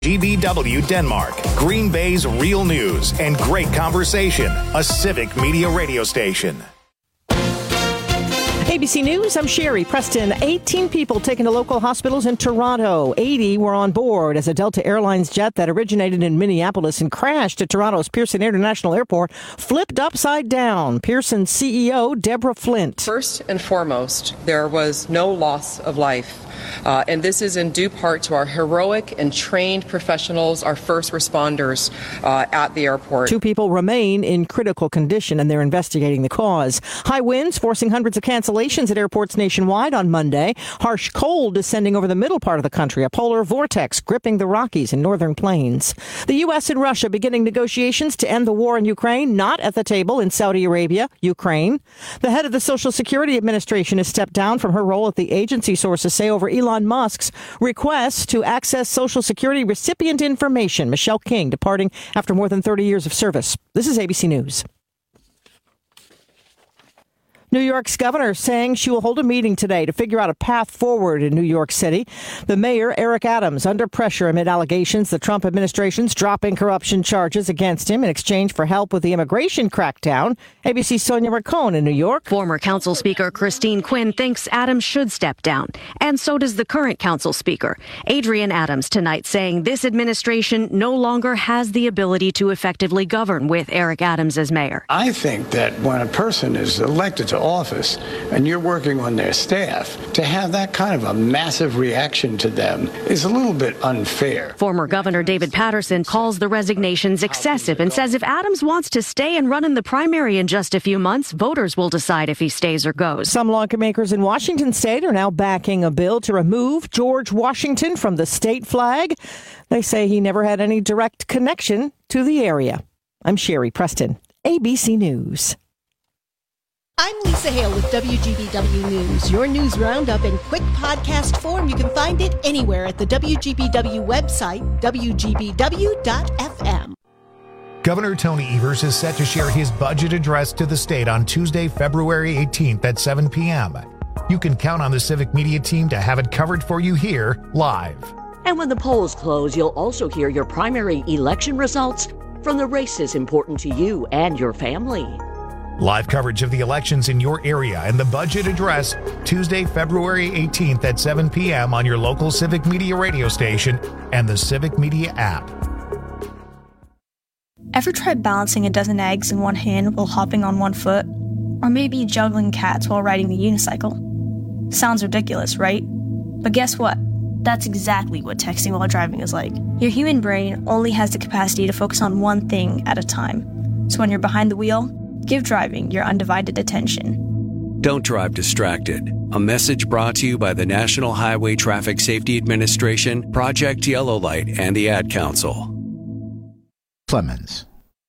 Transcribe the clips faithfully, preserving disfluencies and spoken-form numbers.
G B W Denmark, Green Bay's real news and great conversation, a civic media radio station. A B C News, I'm Sherry Preston. eighteen people taken to local hospitals in Toronto. eighty were on board as a Delta Airlines jet that originated in Minneapolis and crashed at Toronto's Pearson International Airport flipped upside down. Pearson C E O Deborah Flint. First and foremost, there was no loss of life. Uh, and this is in due part to our heroic and trained professionals, our first responders uh, at the airport. Two people remain in critical condition, and they're investigating the cause. High winds forcing hundreds of cancellations at airports nationwide on Monday. Harsh cold descending over the middle part of the country. A polar vortex gripping the Rockies and northern plains. The U S and Russia beginning negotiations to end the war in Ukraine, not at the table in Saudi Arabia, Ukraine. The head of the Social Security Administration has stepped down from her role at the agency, sources say, over Elon Musk's request to access Social Security recipient information. Michelle King departing after more than thirty years of service. This is A B C News. New York's governor saying she will hold a meeting today to figure out a path forward in New York City. The mayor, Eric Adams, under pressure amid allegations the Trump administration's dropping corruption charges against him in exchange for help with the immigration crackdown. A B C's Sonia Racone in New York. Former Council Speaker Christine Quinn thinks Adams should step down, and so does the current Council Speaker, Adrienne Adams, tonight saying this administration no longer has the ability to effectively govern with Eric Adams as mayor. I think that when a person is elected to office and you're working on their staff, to have that kind of a massive reaction to them is a little bit unfair. Former Governor David Paterson calls the resignations excessive and says if Adams wants to stay and run in the primary in just a few months, voters will decide if he stays or goes. Some lawmakers in Washington state are now backing a bill to remove George Washington from the state flag. They say he never had any direct connection to the area. I'm Sherry Preston, A B C News. I'm Lisa Hale with W G B W News, your news roundup in quick podcast form. You can find it anywhere at the W G B W website, W G B W dot F M. Governor Tony Evers is set to share his budget address to the state on Tuesday, February eighteenth at seven p.m. You can count on the Civic Media team to have it covered for you here live. And when the polls close, you'll also hear your primary election results from the races important to you and your family. Live coverage of the elections in your area and the budget address Tuesday, February eighteenth at seven p.m. on your local Civic Media radio station and the Civic Media app. Ever tried balancing a dozen eggs in one hand while hopping on one foot? Or maybe juggling cats while riding the unicycle? Sounds ridiculous, right? But guess what? That's exactly what texting while driving is like. Your human brain only has the capacity to focus on one thing at a time. So when you're behind the wheel, give driving your undivided attention. Don't drive distracted. A message brought to you by the National Highway Traffic Safety Administration, Project Yellow Light, and the Ad Council. Clemens.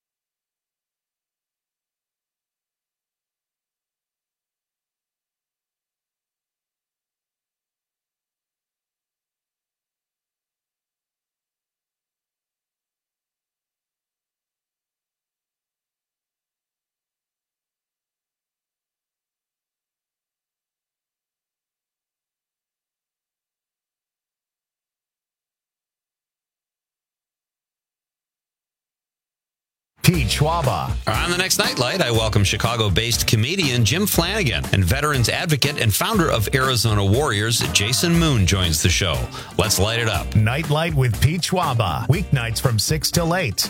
Pete Schwaba. On the next Nightlight, I welcome Chicago-based comedian Jim Flanagan and veterans advocate and founder of Arizona Warriors, Jason Moon, joins the show. Let's light it up. Nightlight with Pete Schwaba. Weeknights from six till eight.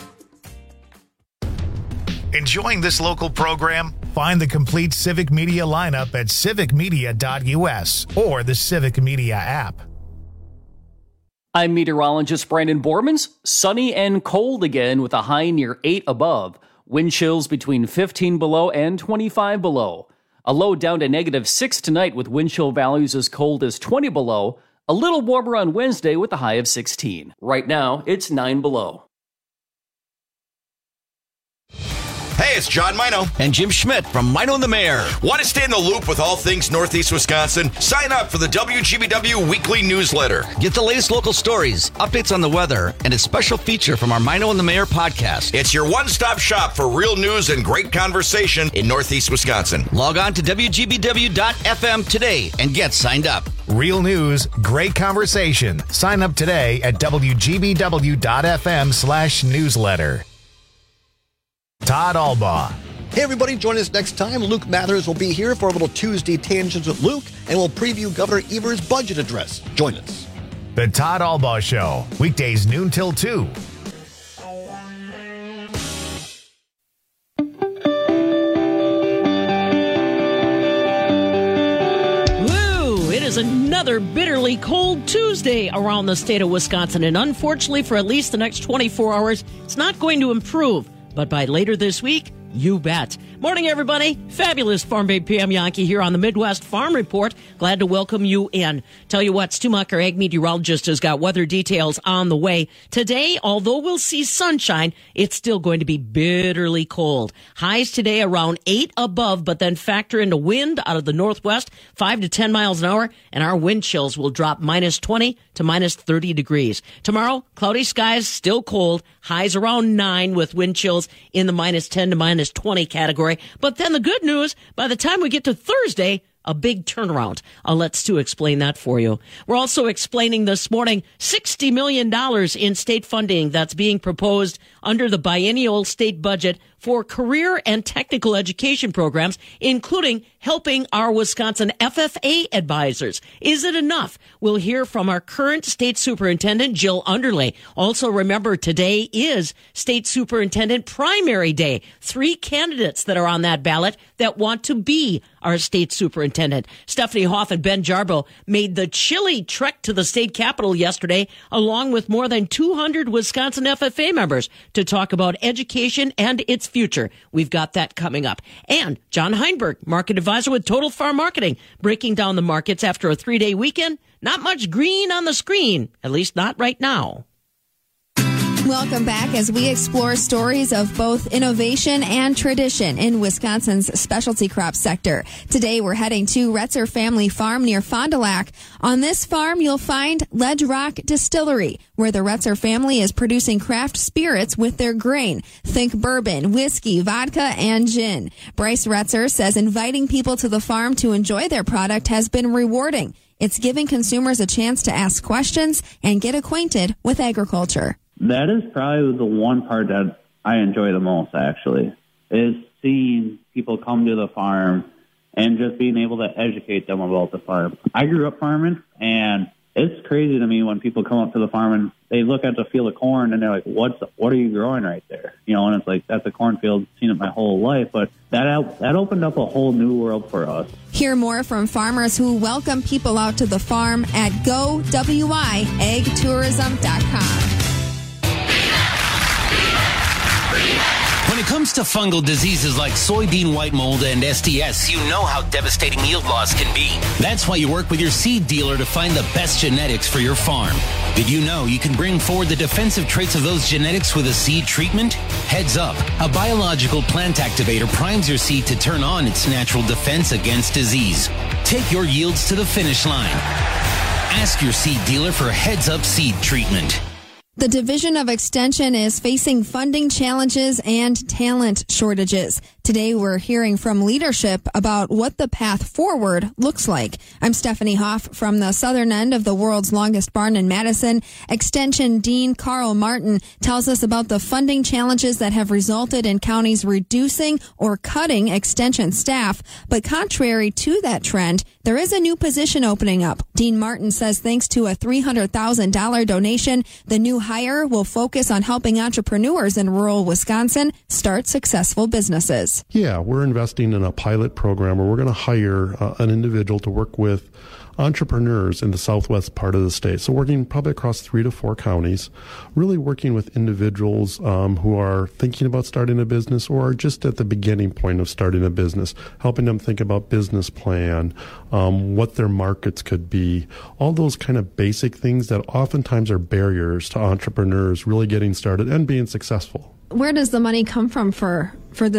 Enjoying this local program? Find the complete Civic Media lineup at civic media dot U S or the Civic Media app. I'm meteorologist Brandon Bormans. Sunny and cold again with a high near eight above. Wind chills between fifteen below and twenty-five below. A low down to negative six tonight with wind chill values as cold as twenty below. A little warmer on Wednesday with a high of sixteen. Right now, it's nine below. Hey, it's John Mino. And Jim Schmidt from Mino and the Mayor. Want to stay in the loop with all things Northeast Wisconsin? Sign up for the W G B W weekly newsletter. Get the latest local stories, updates on the weather, and a special feature from our Mino and the Mayor podcast. It's your one-stop shop for real news and great conversation in Northeast Wisconsin. Log on to W G B W dot F M today and get signed up. Real news, great conversation. Sign up today at W G B W dot F M slash newsletter. Todd Albaugh. Hey everybody, join us next time. Luke Mathers will be here for a little Tuesday Tangents with Luke, and we'll preview Governor Evers' budget address. Join us. The Todd Albaugh Show, weekdays noon till two. Another bitterly cold Tuesday around the state of Wisconsin, and unfortunately for at least the next twenty-four hours, it's not going to improve. But by later this week, you bet. Morning, everybody. Fabulous Farm Babe P M Yankee here on the Midwest Farm Report. Glad to welcome you in. Tell you what, Stu Mucker, ag meteorologist, has got weather details on the way. Today, although we'll see sunshine, it's still going to be bitterly cold. Highs today around eight above, but then factor in the wind out of the northwest, five to ten miles an hour, and our wind chills will drop minus twenty to minus thirty degrees. Tomorrow, cloudy skies, still cold, highs around nine with wind chills in the minus ten to minus twenty category. But then the good news, by the time we get to Thursday, a big turnaround. I'll let Stu explain that for you. We're also explaining this morning sixty million dollars in state funding that's being proposed under the biennial state budget for career and technical education programs, including helping our Wisconsin F F A advisors. Is it enough? We'll hear from our current state superintendent, Jill Underlay. Also, remember, today is state superintendent primary day. Three candidates that are on that ballot that want to be our state superintendent. Stephanie Hoff and Ben Jarbo made the chilly trek to the state capitol yesterday, along with more than two hundred Wisconsin F F A members, to talk about education and its future. We've got that coming up. And John Heinberg, market advisor with Total Farm Marketing, breaking down the markets after a three-day weekend. Not much green on the screen, at least not right now. Welcome back as we explore stories of both innovation and tradition in Wisconsin's specialty crop sector. Today we're heading to Retzer Family Farm near Fond du Lac. On this farm you'll find Ledge Rock Distillery, where the Retzer family is producing craft spirits with their grain. Think bourbon, whiskey, vodka, and gin. Bryce Retzer says inviting people to the farm to enjoy their product has been rewarding. It's giving consumers a chance to ask questions and get acquainted with agriculture. That is probably the one part that I enjoy the most, actually, is seeing people come to the farm and just being able to educate them about the farm. I grew up farming, and it's crazy to me when people come up to the farm and they look at the field of corn and they're like, "What's what are you growing right there?" You know, and it's like, that's a cornfield, seen it my whole life, but that that opened up a whole new world for us. Hear more from farmers who welcome people out to the farm at go w i ag tourism dot com. When it comes to fungal diseases like soybean white mold and S D S, you know how devastating yield loss can be. That's why you work with your seed dealer to find the best genetics for your farm. Did you know you can bring forward the defensive traits of those genetics with a seed treatment? Heads up, a biological plant activator primes your seed to turn on its natural defense against disease. Take your yields to the finish line. Ask your seed dealer for Heads Up seed treatment. The Division of Extension is facing funding challenges and talent shortages. Today, we're hearing from leadership about what the path forward looks like. I'm Stephanie Hoff from the southern end of the world's longest barn in Madison. Extension Dean Carl Martin tells us about the funding challenges that have resulted in counties reducing or cutting extension staff. But contrary to that trend, there is a new position opening up. Dean Martin says thanks to a three hundred thousand dollars donation, the new hire will focus on helping entrepreneurs in rural Wisconsin start successful businesses. Yeah, we're investing in a pilot program where we're going to hire uh, an individual to work with entrepreneurs in the southwest part of the state. So working probably across three to four counties, really working with individuals um, who are thinking about starting a business or are just at the beginning point of starting a business, helping them think about business plan, um, what their markets could be, all those kind of basic things that oftentimes are barriers to entrepreneurs really getting started and being successful. Where does the money come from for, for this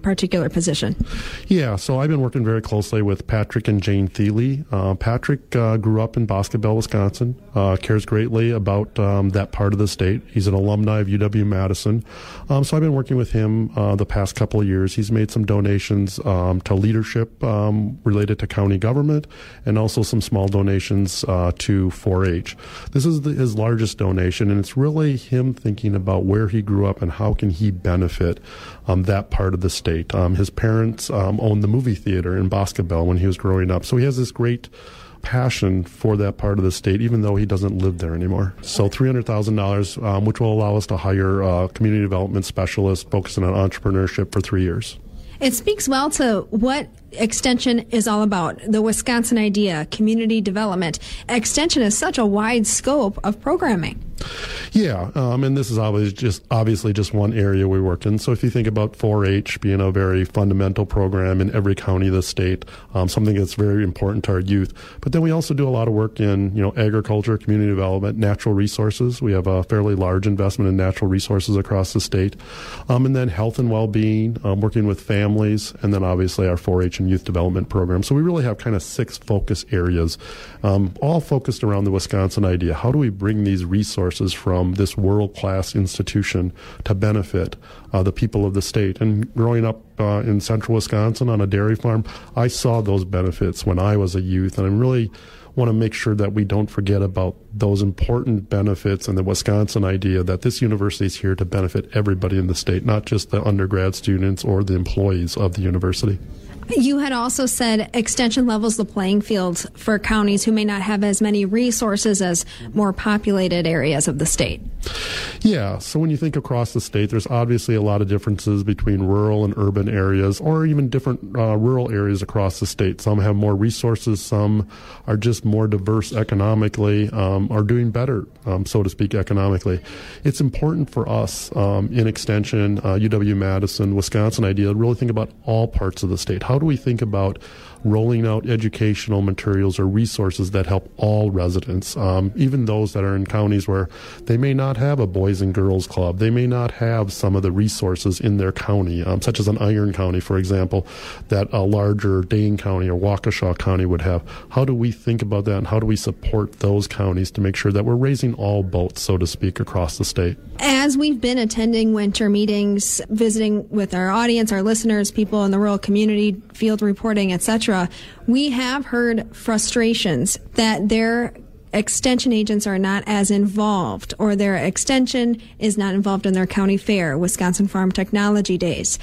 particular position? Yeah, so I've been working very closely with Patrick and Jane Thiele. Uh, Patrick uh, grew up in Boscobel, Wisconsin, uh, cares greatly about um, that part of the state. He's an alumni of U W-Madison. Um, so I've been working with him uh, the past couple of years. He's made some donations um, to leadership um, related to county government and also some small donations uh, to four H. This is the, his largest donation, and it's really him thinking about where he grew up and how can he benefit um, that part of the state. Um, his parents um, owned the movie theater in Boscobel when he was growing up, so he has this great passion for that part of the state, even though he doesn't live there anymore. So three hundred thousand dollars, um, which will allow us to hire a community development specialist focusing on entrepreneurship for three years. It speaks well to what Extension is all about, the Wisconsin idea, community development. Extension is such a wide scope of programming. Yeah, um, and this is obviously just obviously just one area we work in. So if you think about four H being a very fundamental program in every county of the state, um, something that's very important to our youth. But then we also do a lot of work in, you know, agriculture, community development, natural resources. We have a fairly large investment in natural resources across the state. Um, and then health and well-being, um, working with families, and then obviously our four H and youth development program. So we really have kind of six focus areas, um, all focused around the Wisconsin idea. How do we bring these resources from this world-class institution to benefit uh, the people of the state? And growing up uh, in central Wisconsin on a dairy farm, I saw those benefits when I was a youth, and I really want to make sure that we don't forget about those important benefits and the Wisconsin idea that this university is here to benefit everybody in the state, not just the undergrad students or the employees of the university. You had also said Extension levels the playing field for counties who may not have as many resources as more populated areas of the state. Yeah, so when you think across the state, there's obviously a lot of differences between rural and urban areas, or even different uh, rural areas across the state. Some have more resources, some are just more diverse economically, um, are doing better, um, so to speak, economically. It's important for us um, in Extension, uh, U W-Madison, Wisconsin idea, to really think about all parts of the state. How do we think about rolling out educational materials or resources that help all residents, um, even those that are in counties where they may not have a Boys and Girls Club. They may not have some of the resources in their county, um, such as an Iron County, for example, that a larger Dane County or Waukesha County would have. How do we think about that, and how do we support those counties to make sure that we're raising all boats, so to speak, across the state? As we've been attending winter meetings, visiting with our audience, our listeners, people in the rural community, field reporting, et cetera, we have heard frustrations that their extension agents are not as involved, or their extension is not involved in their county fair, Wisconsin Farm Technology Days.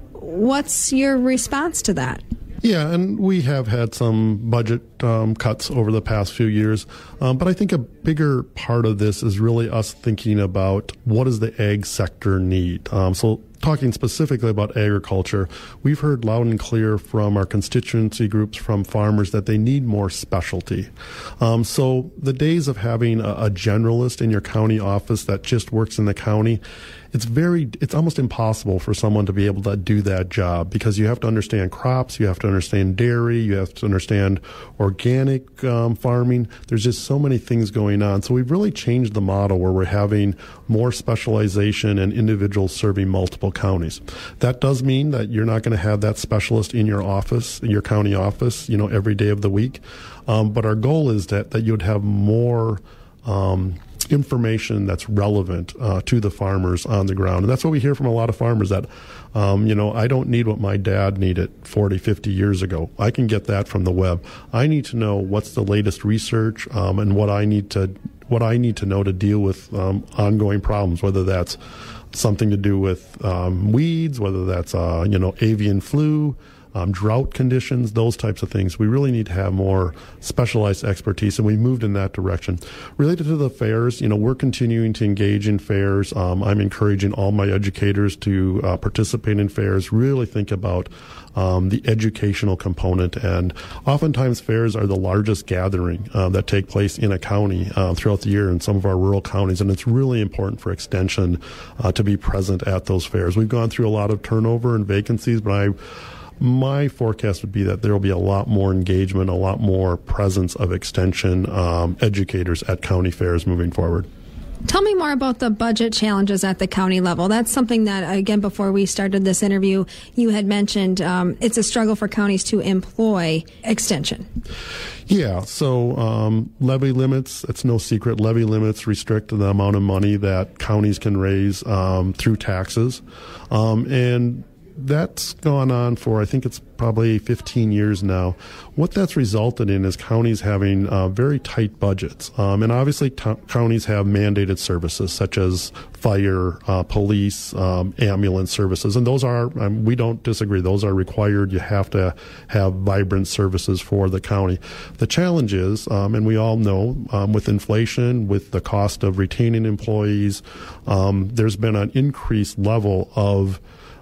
What's your response to that? Yeah, and we have had some budget um, cuts over the past few years, um, but I think a bigger part of this is really us thinking about what does the ag sector need. Um, so talking specifically about agriculture, we've heard loud and clear from our constituency groups, from farmers, that they need more specialty. Um, so the days of having a, a generalist in your county office that just works in the county, it's very, it's almost impossible for someone to be able to do that job, because you have to understand crops, you have to understand dairy, you have to understand organic um, farming. There's just so many things going on. So we've really changed the model where we're having more specialization and individuals serving multiple counties. That does mean that you're not going to have that specialist in your office, in your county office, you know, every day of the week. Um, but our goal is that, that you'd have more um, information that's relevant uh, to the farmers on the ground. And that's what we hear from a lot of farmers, that, um, you know, I don't need what my dad needed forty, fifty years ago. I can get that from the web. I need to know what's the latest research um, and what I need to what I need to know to deal with um, ongoing problems, whether that's something to do with um, weeds, whether that's, uh, you know, avian flu, Um, drought conditions, those types of things. We really need to have more specialized expertise, and we moved in that direction. Related to the fairs, you know, we're continuing to engage in fairs. Um, I'm encouraging all my educators to uh, participate in fairs, really think about um, the educational component. And oftentimes fairs are the largest gathering uh, that take place in a county uh, throughout the year in some of our rural counties, and it's really important for Extension uh, to be present at those fairs. We've gone through a lot of turnover and vacancies, but I My forecast would be that there will be a lot more engagement, a lot more presence of Extension um, educators at county fairs moving forward. Tell me more about the budget challenges at the county level. That's something that, again, before we started this interview, you had mentioned um, it's a struggle for counties to employ extension. Yeah, so um, levy limits, it's no secret, levy limits restrict the amount of money that counties can raise um, through taxes. Um, and that's gone on for, I think it's probably fifteen years now. What that's resulted in is counties having uh, very tight budgets. Um, and obviously t- counties have mandated services such as fire, uh, police, um, ambulance services. And those are, um, we don't disagree, those are required. You have to have vibrant services for the county. The challenge is, um, and we all know, um, with inflation, with the cost of retaining employees, um, there's been an increased level of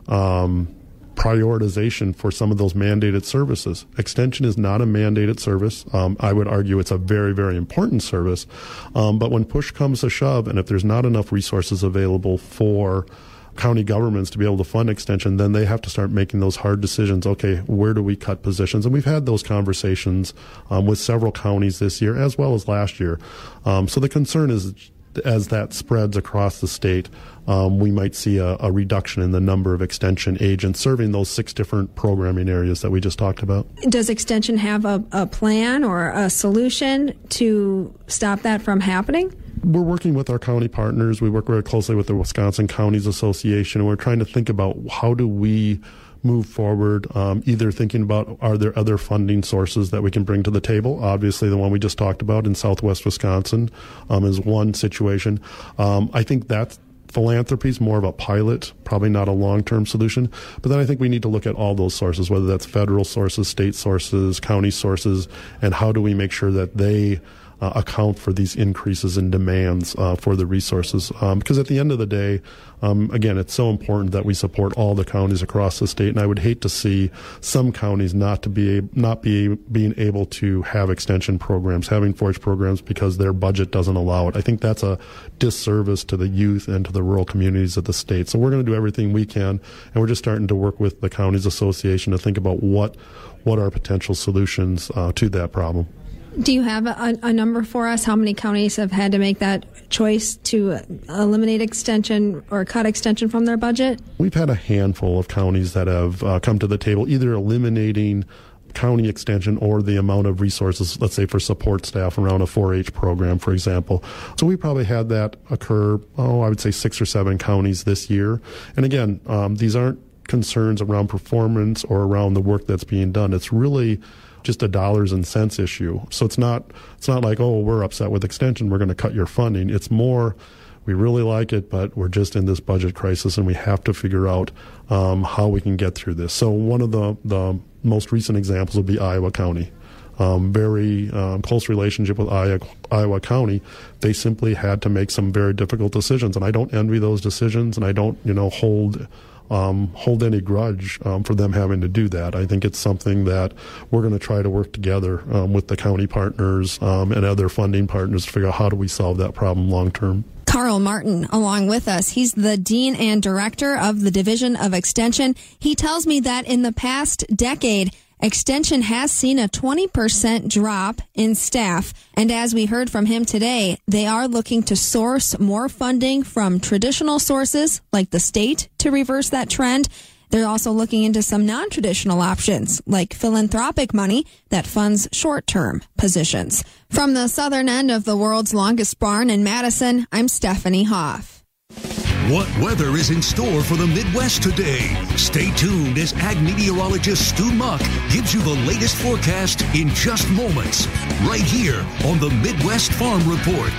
Um, prioritization for some of those mandated services. Extension is not a mandated service. Um, I would argue it's a very, very important service. Um, but when push comes to shove, and if there's not enough resources available for county governments to be able to fund extension, then they have to start making those hard decisions. Okay, where do we cut positions? And we've had those conversations um, with several counties this year as well as last year. Um, so the concern is, as that spreads across the state, um, we might see a, a reduction in the number of extension agents serving those six different programming areas that we just talked about. Does Extension have a, a plan or a solution to stop that from happening? We're working with our county partners. We work very closely with the Wisconsin Counties Association, and we're trying to think about how do we move forward, um, either thinking about are there other funding sources that we can bring to the table. Obviously, the one we just talked about in southwest Wisconsin um, is one situation. Um, I think that's philanthropy is more of a pilot, probably not a long-term solution. But then I think we need to look at all those sources, whether that's federal sources, state sources, county sources, and how do we make sure that they Uh, account for these increases in demands uh, for the resources. Um, because at the end of the day, um, again, it's so important that we support all the counties across the state. And I would hate to see some counties not to be not be being able to have extension programs, having forage programs because their budget doesn't allow it. I think that's a disservice to the youth and to the rural communities of the state. So we're going to do everything we can, and we're just starting to work with the Counties Association to think about what what are potential solutions uh, to that problem. Do you have a, a number for us? How many counties have had to make that choice to eliminate extension or cut extension from their budget? We've had a handful of counties that have uh, come to the table, either eliminating county extension or the amount of resources, let's say for support staff around a four H program, for example. So we probably had that occur, oh, I would say six or seven counties this year. And again, um, these aren't concerns around performance or around the work that's being done. It's really just a dollars and cents issue. So it's not it's not like, oh, we're upset with extension, we're going to cut your funding. It's more, we really like it, but we're just in this budget crisis and we have to figure out um, how we can get through this. So one of the, the most recent examples would be Iowa County. Um, very um, close relationship with Iowa, Iowa County. They simply had to make some very difficult decisions, and I don't envy those decisions, and I don't, you know, hold Um, hold any grudge um, for them having to do that. I think it's something that we're going to try to work together um, with the county partners um, and other funding partners to figure out how do we solve that problem long term. Carl Martin along with us. He's the Dean and Director of the Division of Extension. He tells me that in the past decade, Extension has seen a twenty percent drop in staff. And as we heard from him today, they are looking to source more funding from traditional sources like the state to reverse that trend. They're also looking into some non-traditional options like philanthropic money that funds short-term positions. From the southern end of the world's longest barn in Madison, I'm Stephanie Hoff. What weather is in store for the Midwest today? Stay tuned as ag meteorologist Stu Muck gives you the latest forecast in just moments, right here on the Midwest Farm Report.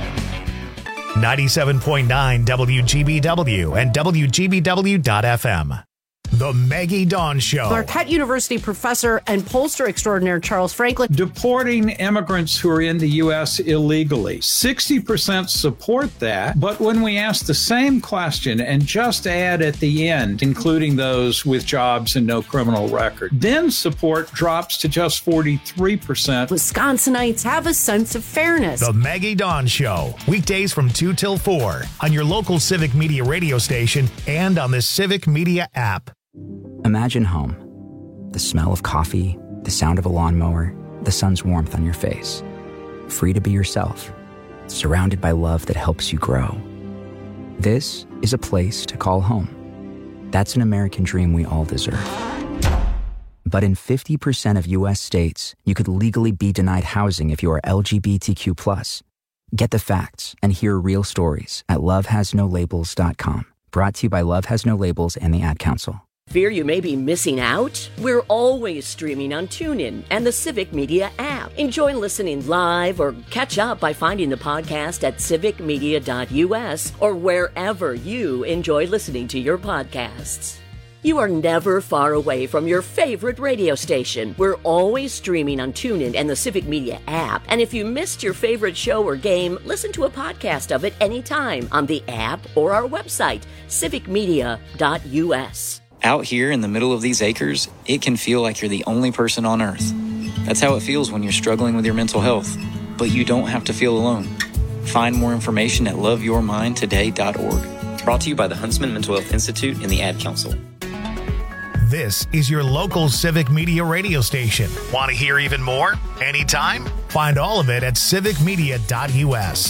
ninety-seven point nine W G B W and W G B W dot F M. The Maggie Dawn Show. Marquette University professor and pollster extraordinaire Charles Franklin. Deporting immigrants who are in the U S illegally. sixty percent support that, but when we ask the same question and just add at the end, including those with jobs and no criminal record, then support drops to just forty-three percent. Wisconsinites have a sense of fairness. The Maggie Dawn Show. Weekdays from two till four on your local Civic Media radio station and on the Civic Media app. Imagine home. The smell of coffee, the sound of a lawnmower, the sun's warmth on your face. Free to be yourself. surrounded by love that helps you grow. This is a place to call home. That's an American dream we all deserve. But in fifty percent of U S states, you could legally be denied housing if you are L G B T Q plus. Get the facts and hear real stories at love has no labels dot com. Brought to you by Love Has No Labels and the Ad Council. Fear you may be missing out? We're always streaming on TuneIn and the Civic Media app. Enjoy listening live or catch up by finding the podcast at civic media dot u s or wherever you enjoy listening to your podcasts. You are never far away from your favorite radio station. We're always streaming on TuneIn and the Civic Media app. And if you missed your favorite show or game, listen to a podcast of it anytime on the app or our website, civic media dot u s. Out here in the middle of these acres, it can feel like you're the only person on Earth. That's how it feels when you're struggling with your mental health. But you don't have to feel alone. Find more information at love your mind today dot org. Brought to you by the Huntsman Mental Health Institute and the Ad Council. This is your local Civic Media radio station. Want to hear even more? Anytime? Find all of it at civic media dot u s.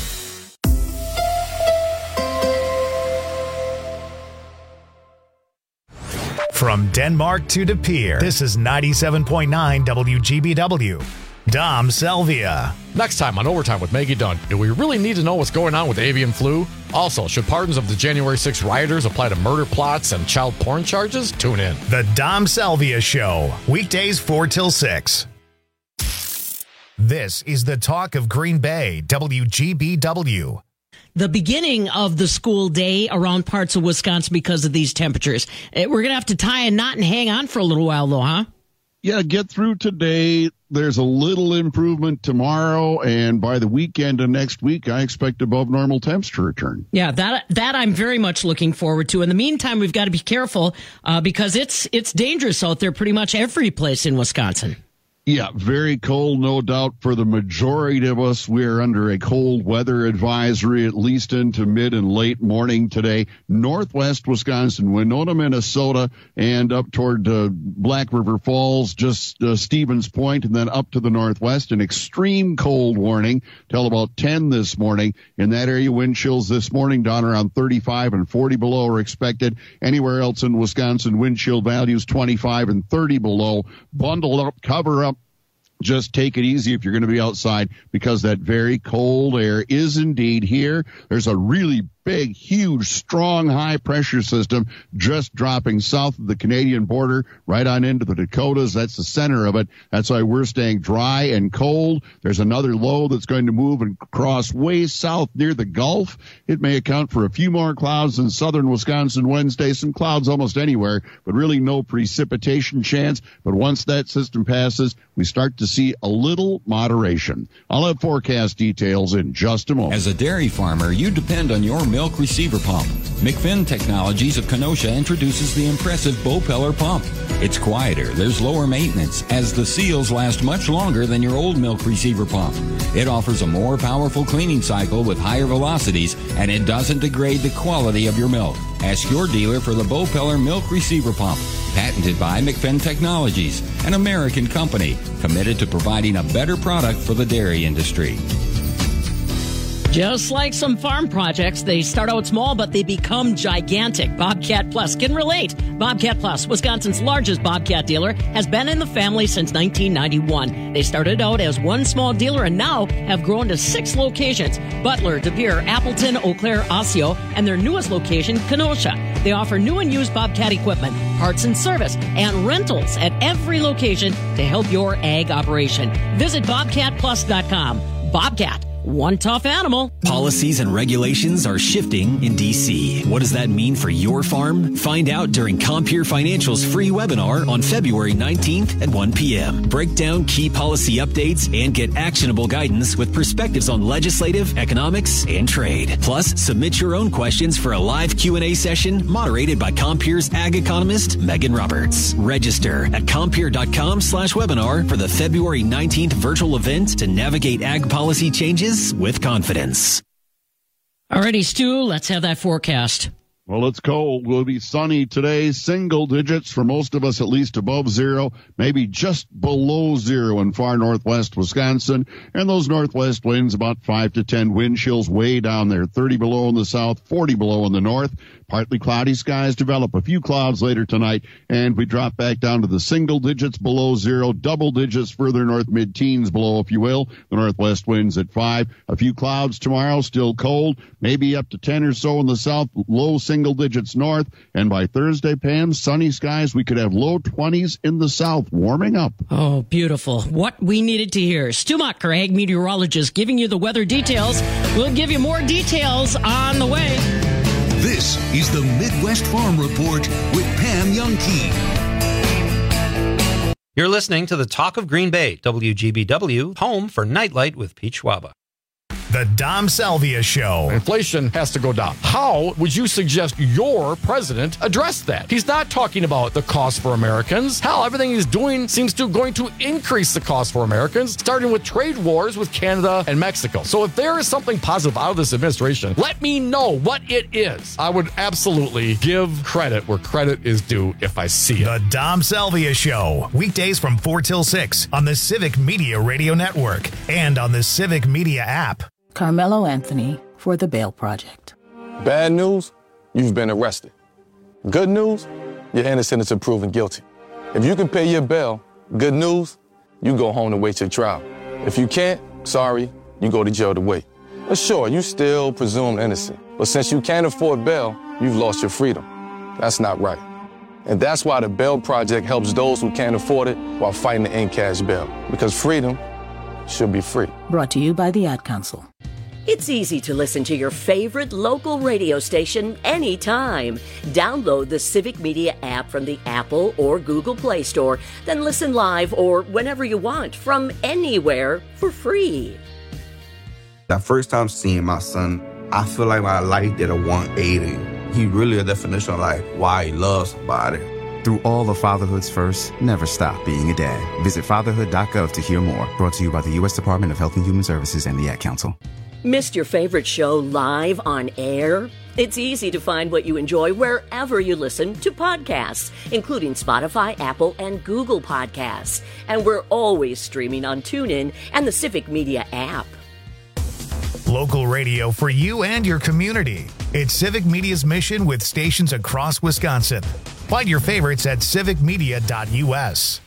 From Denmark to De Pere, this is ninety-seven point nine W G B W. Dom Selvia. Next time on Overtime with Maggie Dunn, do we really need to know what's going on with avian flu? Also, should pardons of the January sixth rioters apply to murder plots and child porn charges? Tune in. The Dom Selvia Show, weekdays four till six. This is the talk of Green Bay, W G B W. The beginning of the school day around parts of Wisconsin because of these temperatures. We're going to have to tie a knot and hang on for a little while, though, huh? Yeah, get through today. There's a little improvement tomorrow, and by the weekend of next week, I expect above normal temps to return. Yeah, that that I'm very much looking forward to. In the meantime, we've got to be careful uh, because it's it's dangerous out there pretty much every place in Wisconsin. Yeah, very cold, no doubt. For the majority of us, we're under a cold weather advisory, at least into mid and late morning today. Northwest Wisconsin, Winona, Minnesota, and up toward uh, Black River Falls, just uh, Stevens Point, and then up to the northwest. An extreme cold warning till about ten this morning. In that area, wind chills this morning down around thirty-five and forty below are expected. Anywhere else in Wisconsin, wind chill values twenty-five and thirty below. Bundle up, cover up. Just take it easy if you're going to be outside because that very cold air is indeed here. There's a really big, huge, strong, high-pressure system just dropping south of the Canadian border right on into the Dakotas. That's the center of it. That's why we're staying dry and cold. There's another low that's going to move and cross way south near the Gulf. It may account for a few more clouds in southern Wisconsin Wednesday. Some clouds almost anywhere, but really no precipitation chance. But once that system passes, we start to see a little moderation. I'll have forecast details in just a moment. As a dairy farmer, you depend on your milk receiver pump. McFinn Technologies of Kenosha introduces the impressive Bopeller pump. It's quieter, there's lower maintenance, as the seals last much longer than your old milk receiver pump. It offers a more powerful cleaning cycle with higher velocities, and it doesn't degrade the quality of your milk. Ask your dealer for the Bopeller milk receiver pump. Patented by McFinn Technologies, an American company committed to providing a better product for the dairy industry. Just like some farm projects, they start out small, but they become gigantic. Bobcat Plus can relate. Bobcat Plus, Wisconsin's largest Bobcat dealer, has been in the family since nineteen ninety-one. They started out as one small dealer and now have grown to six locations: Butler, De Pere, Appleton, Eau Claire, Osseo, and their newest location, Kenosha. They offer new and used Bobcat equipment, parts and service, and rentals at every location to help your ag operation. Visit bobcat plus dot com. Bobcat. One tough animal. Policies and regulations are shifting in D C. What does that mean for your farm? Find out during Compeer Financial's free webinar on February nineteenth at one p.m. Break down key policy updates and get actionable guidance with perspectives on legislative, economics, and trade. Plus, submit your own questions for a live Q and A session moderated by Compeer's ag economist, Megan Roberts. Register at compeer.com slash webinar for the February nineteenth virtual event to navigate ag policy changes with confidence. Alrighty, Stu, let's have that forecast. Well, it's cold. Will be sunny today. Single digits for most of us, at least above zero, maybe just below zero in far northwest Wisconsin. And those northwest winds about five to ten wind chills way down there. thirty below in the south, forty below in the north. Partly cloudy skies develop. A few clouds later tonight, and we drop back down to the single digits below zero, double digits further north, mid-teens below, if you will. The northwest winds at five. A few clouds tomorrow, still cold, maybe up to ten or so in the south, low single digits north. And by Thursday, Pam, sunny skies. We could have low twenties in the south, warming up. Oh, beautiful. What we needed to hear. Stu Muck, our ag meteorologist, giving you the weather details. We'll give you more details on the way. This is the Midwest Farm Report with Pam Youngkey. You're listening to the Talk of Green Bay, W G B W, home for Nightlight with Pete Schwaba. The Dom Salvia Show. Inflation has to go down. How would you suggest your president address that? He's not talking about the cost for Americans. Hell, everything he's doing seems to going to increase the cost for Americans, starting with trade wars with Canada and Mexico. So if there is something positive out of this administration, let me know what it is. I would absolutely give credit where credit is due if I see it. The Dom Salvia Show. Weekdays from four till six on the Civic Media Radio Network and on the Civic Media app. Carmelo Anthony for the Bail Project. Bad news, you've been arrested. Good news, you're innocent until proven guilty. If you can pay your bail, good news, you go home to wait your trial. If you can't, sorry, you go to jail to wait. But sure, you still presumed innocent. But since you can't afford bail, you've lost your freedom. That's not right. And that's why the Bail Project helps those who can't afford it while fighting to end cash bail. Because freedom should be free. Brought to you by the Ad Council. It's easy to listen to your favorite local radio station anytime. Download the Civic Media app from the Apple or Google Play Store, then listen live or whenever you want from anywhere for free. That first time seeing my son, I feel like my life did a one eighty. He really a definition of like why he loves somebody. Through all of fatherhood's first, never stop being a dad. Visit fatherhood dot gov to hear more. Brought to you by the U S Department of Health and Human Services and the Ad Council. Missed your favorite show live on air? It's easy to find what you enjoy wherever you listen to podcasts, including Spotify, Apple, and Google Podcasts. And we're always streaming on TuneIn and the Civic Media app. Local radio for you and your community. It's Civic Media's mission with stations across Wisconsin. Find your favorites at civic media dot U S.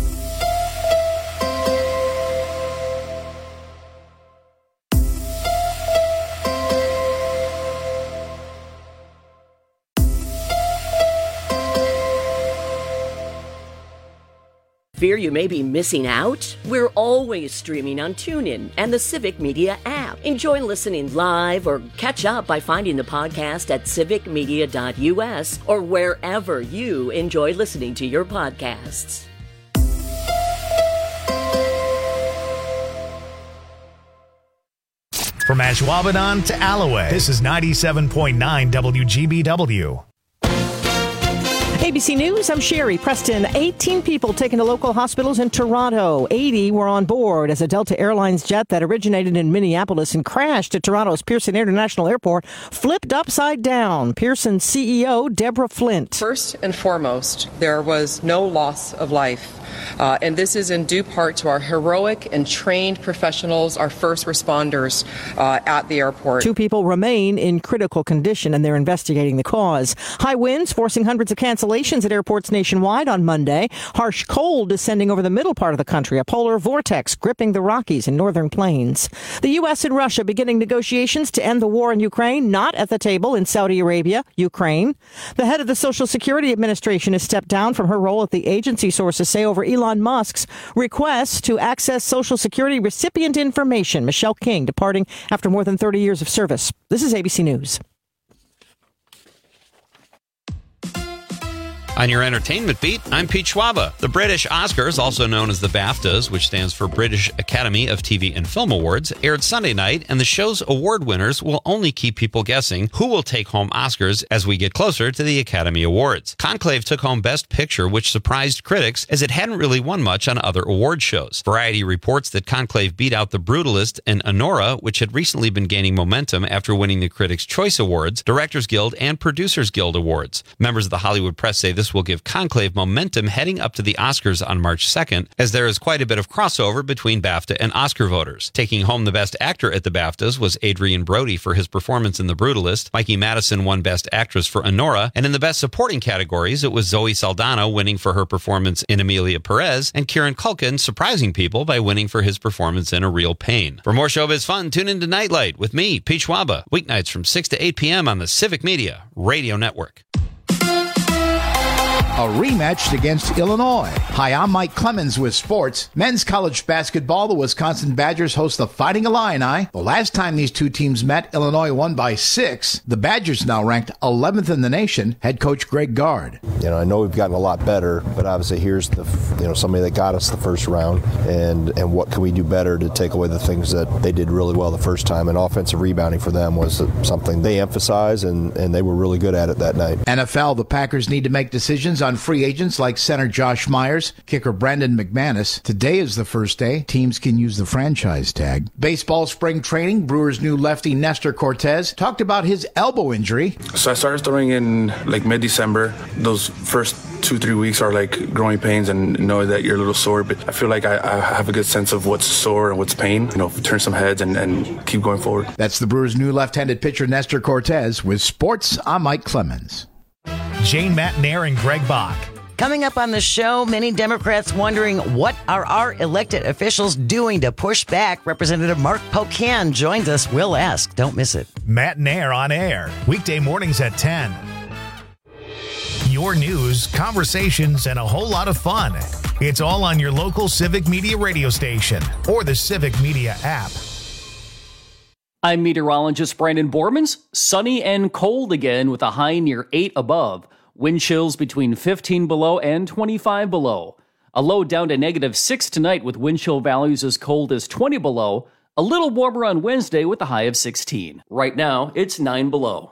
Fear you may be missing out? We're always streaming on TuneIn and the Civic Media app. Enjoy listening live or catch up by finding the podcast at civic media dot U S or wherever you enjoy listening to your podcasts. From Ashwaubenon to Alloway, this is ninety-seven point nine W G B W. A B C News, I'm Sherry Preston. eighteen people taken to local hospitals in Toronto. eighty were on board as a Delta Airlines jet that originated in Minneapolis and crashed at Toronto's Pearson International Airport flipped upside down. Pearson C E O Deborah Flint. First and foremost, there was no loss of life. Uh, and this is in due part to our heroic and trained professionals, our first responders uh, at the airport. Two people remain in critical condition, and they're investigating the cause. High winds forcing hundreds of cancellations at airports nationwide on Monday. Harsh cold descending over the middle part of the country. A polar vortex gripping the Rockies and northern plains. The U S and Russia beginning negotiations to end the war in Ukraine, not at the table in Saudi Arabia, Ukraine. The head of the Social Security Administration has stepped down from her role at the agency, sources say, over Elon Musk's request to access Social Security recipient information. Michelle King departing after more than thirty years of service. This is A B C News. On your entertainment beat, I'm Pete Schwaba. The British Oscars, also known as the BAFTAs, which stands for British Academy of T V and Film Awards, aired Sunday night, and the show's award winners will only keep people guessing who will take home Oscars as we get closer to the Academy Awards. Conclave took home Best Picture, which surprised critics as it hadn't really won much on other award shows. Variety reports that Conclave beat out The Brutalist and Anora, which had recently been gaining momentum after winning the Critics' Choice Awards, Directors Guild, and Producers Guild Awards. Members of the Hollywood press say this will give Conclave momentum heading up to the Oscars on March second, as there is quite a bit of crossover between BAFTA and Oscar voters. Taking home the Best Actor at the BAFTAs was Adrien Brody for his performance in The Brutalist. Mikey Madison won Best Actress for Anora, and in the Best Supporting categories, it was Zoe Saldana winning for her performance in Emilia Perez, and Kieran Culkin surprising people by winning for his performance in A Real Pain. For more showbiz fun, tune into Nightlight with me, Pete Schwaba, weeknights from six to eight p.m. on the Civic Media Radio Network. A rematch against Illinois. Hi, I'm Mike Clemens with sports. Men's college basketball, the Wisconsin Badgers host the Fighting Illini. The last time these two teams met, Illinois won by six. The Badgers now ranked eleventh in the nation. Head coach Greg Gard. You know, I know we've gotten a lot better, but obviously here's the, you know, somebody that got us the first round, and and what can we do better to take away the things that they did really well the first time? And offensive rebounding for them was something they emphasized, and and they were really good at it that night. N F L, the Packers need to make decisions on free agents like center Josh Myers, kicker Brandon McManus. Today is the first day. Teams can use the franchise tag. Baseball spring training. Brewers' new lefty Nestor Cortez talked about his elbow injury. So I started throwing in like mid-December. Those first two, three weeks are like growing pains and knowing that you're a little sore, but I feel like I, I have a good sense of what's sore and what's pain. You know, turn some heads and, and keep going forward. That's the Brewers' new left-handed pitcher Nestor Cortez. With sports, I'm Mike Clemens. Jane Matnair and Greg Bach. Coming up on the show, many Democrats wondering what are our elected officials doing to push back. Representative Mark Pocan joins us. We'll ask. Don't miss it. Matnair on air, weekday mornings at ten. Your news, conversations, and a whole lot of fun. It's all on your local Civic Media radio station or the Civic Media app. I'm meteorologist Brandon Bormans. Sunny and cold again with a high near eight above. Wind chills between fifteen below and twenty-five below. A low down to negative six tonight with wind chill values as cold as twenty below. A little warmer on Wednesday with a high of sixteen. Right now, it's nine below.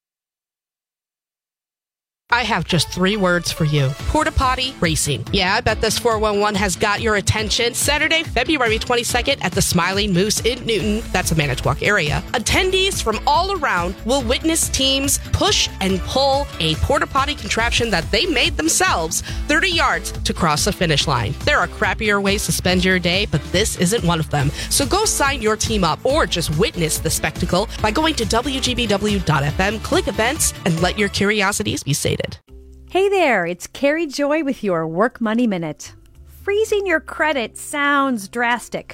I have just three words for you. Porta Potty Racing. Yeah, I bet this four one one has got your attention. Saturday, February twenty-second at the Smiling Moose in Newton. That's a Manitowoc area. Attendees from all around will witness teams push and pull a porta potty contraption that they made themselves thirty yards to cross the finish line. There are crappier ways to spend your day, but this isn't one of them. So go sign your team up or just witness the spectacle by going to W G B W dot F M, click events, and let your curiosities be sated. Hey there, it's Carrie Joy with your Work Money Minute. Freezing your credit sounds drastic,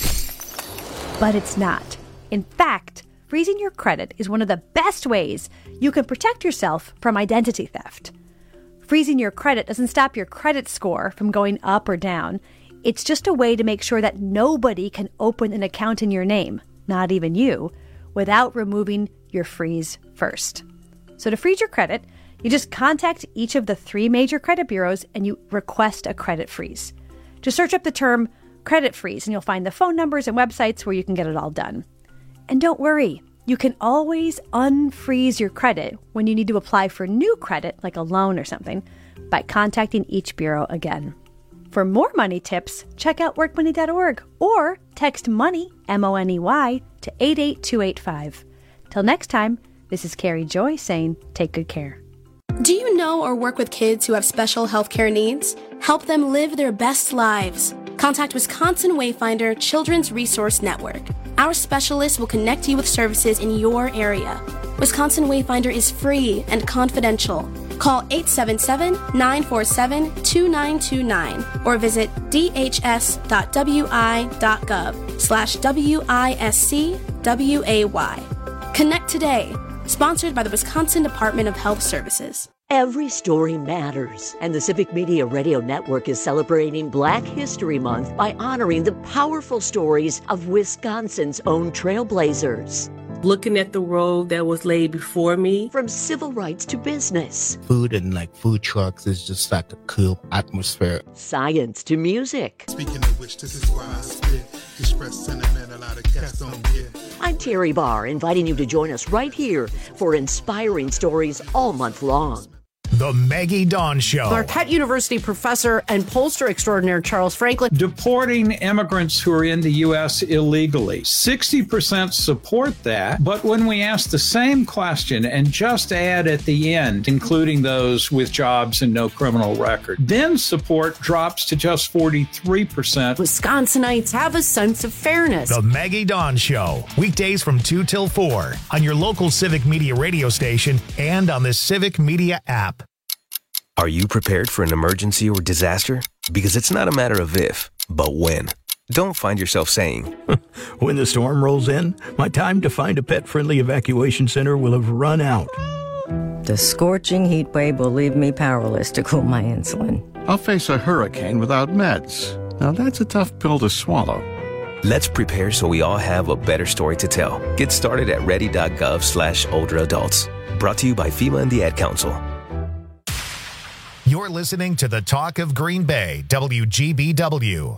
but it's not. In fact, freezing your credit is one of the best ways you can protect yourself from identity theft. Freezing your credit doesn't stop your credit score from going up or down. It's just a way to make sure that nobody can open an account in your name, not even you, without removing your freeze first. So to freeze your credit, you just contact each of the three major credit bureaus and you request a credit freeze. Just search up the term credit freeze and you'll find the phone numbers and websites where you can get it all done. And don't worry, you can always unfreeze your credit when you need to apply for new credit, like a loan or something, by contacting each bureau again. For more money tips, check out work money dot org or text MONEY, M O N E Y, to eight eight two eight five. Till next time, this is Carrie Joy saying take good care. Do you know or work with kids who have special healthcare needs? Help them live their best lives. Contact Wisconsin Wayfinder Children's Resource Network. Our specialists will connect you with services in your area. Wisconsin Wayfinder is free and confidential. Call eight seven seven, nine four seven, two nine two nine or visit d h s dot w i dot gov slash W I S C W A Y. Connect today. Sponsored by the Wisconsin Department of Health Services. Every story matters, and the Civic Media Radio Network is celebrating Black History Month by honoring the powerful stories of Wisconsin's own trailblazers. looking at the road that was laid before me. From civil rights to business. Food and like food trucks is just like a cool atmosphere. Science to music. Speaking of which, this is why I spit. Express sentiment a lot of cats don't get. I'm Terry Barr, inviting you to join us right here for inspiring stories all month long. The Maggie Dawn Show. Marquette University professor and pollster extraordinaire Charles Franklin. Deporting immigrants who are in the U S illegally. sixty percent support that, but when we ask the same question and just add at the end, including those with jobs and no criminal record, then support drops to just forty-three percent. Wisconsinites have a sense of fairness. The Maggie Dawn Show. Weekdays from two till four on your local Civic Media radio station and on the Civic Media app. Are you prepared for an emergency or disaster? Because it's not a matter of if, but when. Don't find yourself saying, when the storm rolls in, my time to find a pet-friendly evacuation center will have run out. The scorching heat wave will leave me powerless to cool my insulin. I'll face a hurricane without meds. Now that's a tough pill to swallow. Let's prepare so we all have a better story to tell. Get started at ready.gov slash older adults. Brought to you by FEMA and the Ad Council. You're listening to the Talk of Green Bay, W G B W.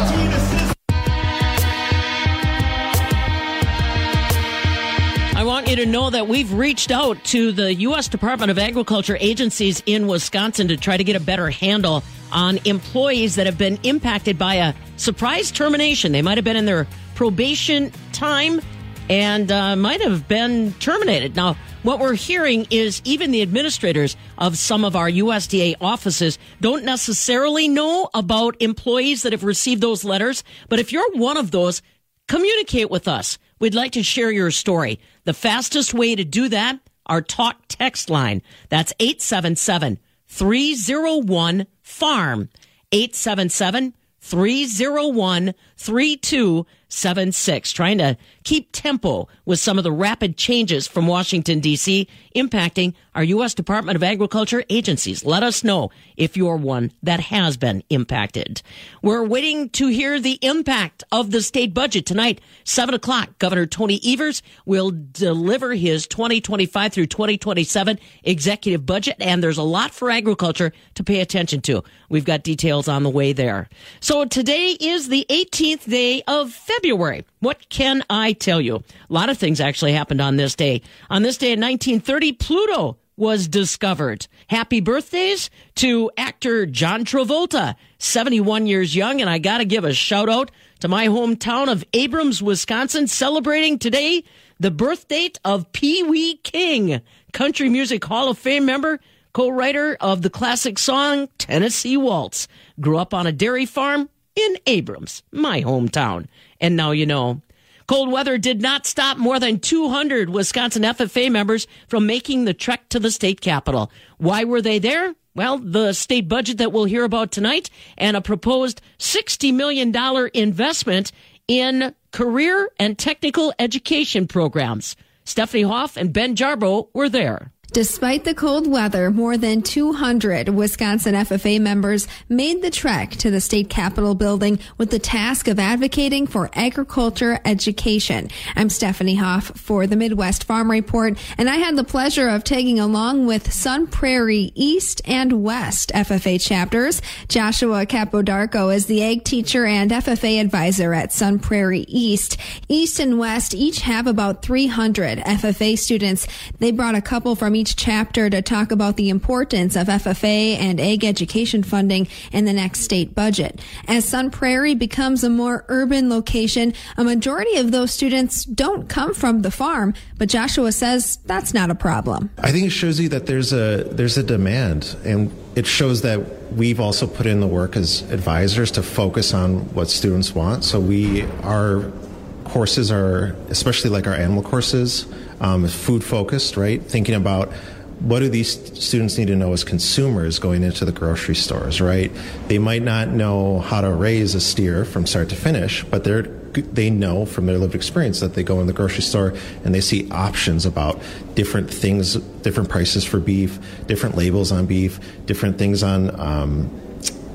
I want you to know that we've reached out to the U S Department of Agriculture agencies in Wisconsin to try to get a better handle on employees that have been impacted by a surprise termination. They might have been in their probation time and uh, might have been terminated. Now, what we're hearing is even the administrators of some of our U S D A offices don't necessarily know about employees that have received those letters. But if you're one of those, communicate with us. We'd like to share your story. The fastest way to do that, our talk text line. That's eight seven seven, three oh one, farm. eight seven seven, three oh one, three two seven six. Trying to keep tempo with some of the rapid changes from Washington, D C impacting our U S Department of Agriculture agencies. Let us know if you're one that has been impacted. We're waiting to hear the impact of the state budget tonight. seven o'clock, Governor Tony Evers will deliver his twenty twenty-five through twenty twenty-seven executive budget, and there's a lot for agriculture to pay attention to. We've got details on the way there. So today is the eighteenth day of February. What can I tell you? A lot of things actually happened on this day. On this day in nineteen thirty, Pluto was discovered. Happy birthdays to actor John Travolta, seventy-one years young. And I got to give a shout out to my hometown of Abrams, Wisconsin, celebrating today the birth date of Pee Wee King, Country Music Hall of Fame member, co-writer of the classic song Tennessee Waltz. Grew up on a dairy farm in Abrams, my hometown. And now you know. Cold weather did not stop more than two hundred Wisconsin F F A members from making the trek to the state capitol. Why were they there? Well, the state budget that we'll hear about tonight and a proposed sixty million dollars investment in career and technical education programs. Stephanie Hoff and Ben Jarbo were there. Despite the cold weather, more than two hundred Wisconsin F F A members made the trek to the state capitol building with the task of advocating for agriculture education. I'm Stephanie Hoff for the Midwest Farm Report, and I had the pleasure of tagging along with Sun Prairie East and West F F A chapters. Joshua Capodarco is the ag teacher and F F A advisor at Sun Prairie East. East and West each have about three hundred F F A students. They brought a couple from each chapter to talk about the importance of F F A and ag education funding in the next state budget. As Sun Prairie becomes a more urban location, a majority of those students don't come from the farm, but Joshua says that's not a problem. I think it shows you that there's a there's a demand, and it shows that we've also put in the work as advisors to focus on what students want. So we our courses are, especially like our animal courses, Um, food focused, right? Thinking about what do these students need to know as consumers going into the grocery stores, right? They might not know how to raise a steer from start to finish, but they're they know from their lived experience that they go in the grocery store and they see options about different things, different prices for beef, different labels on beef, different things on um,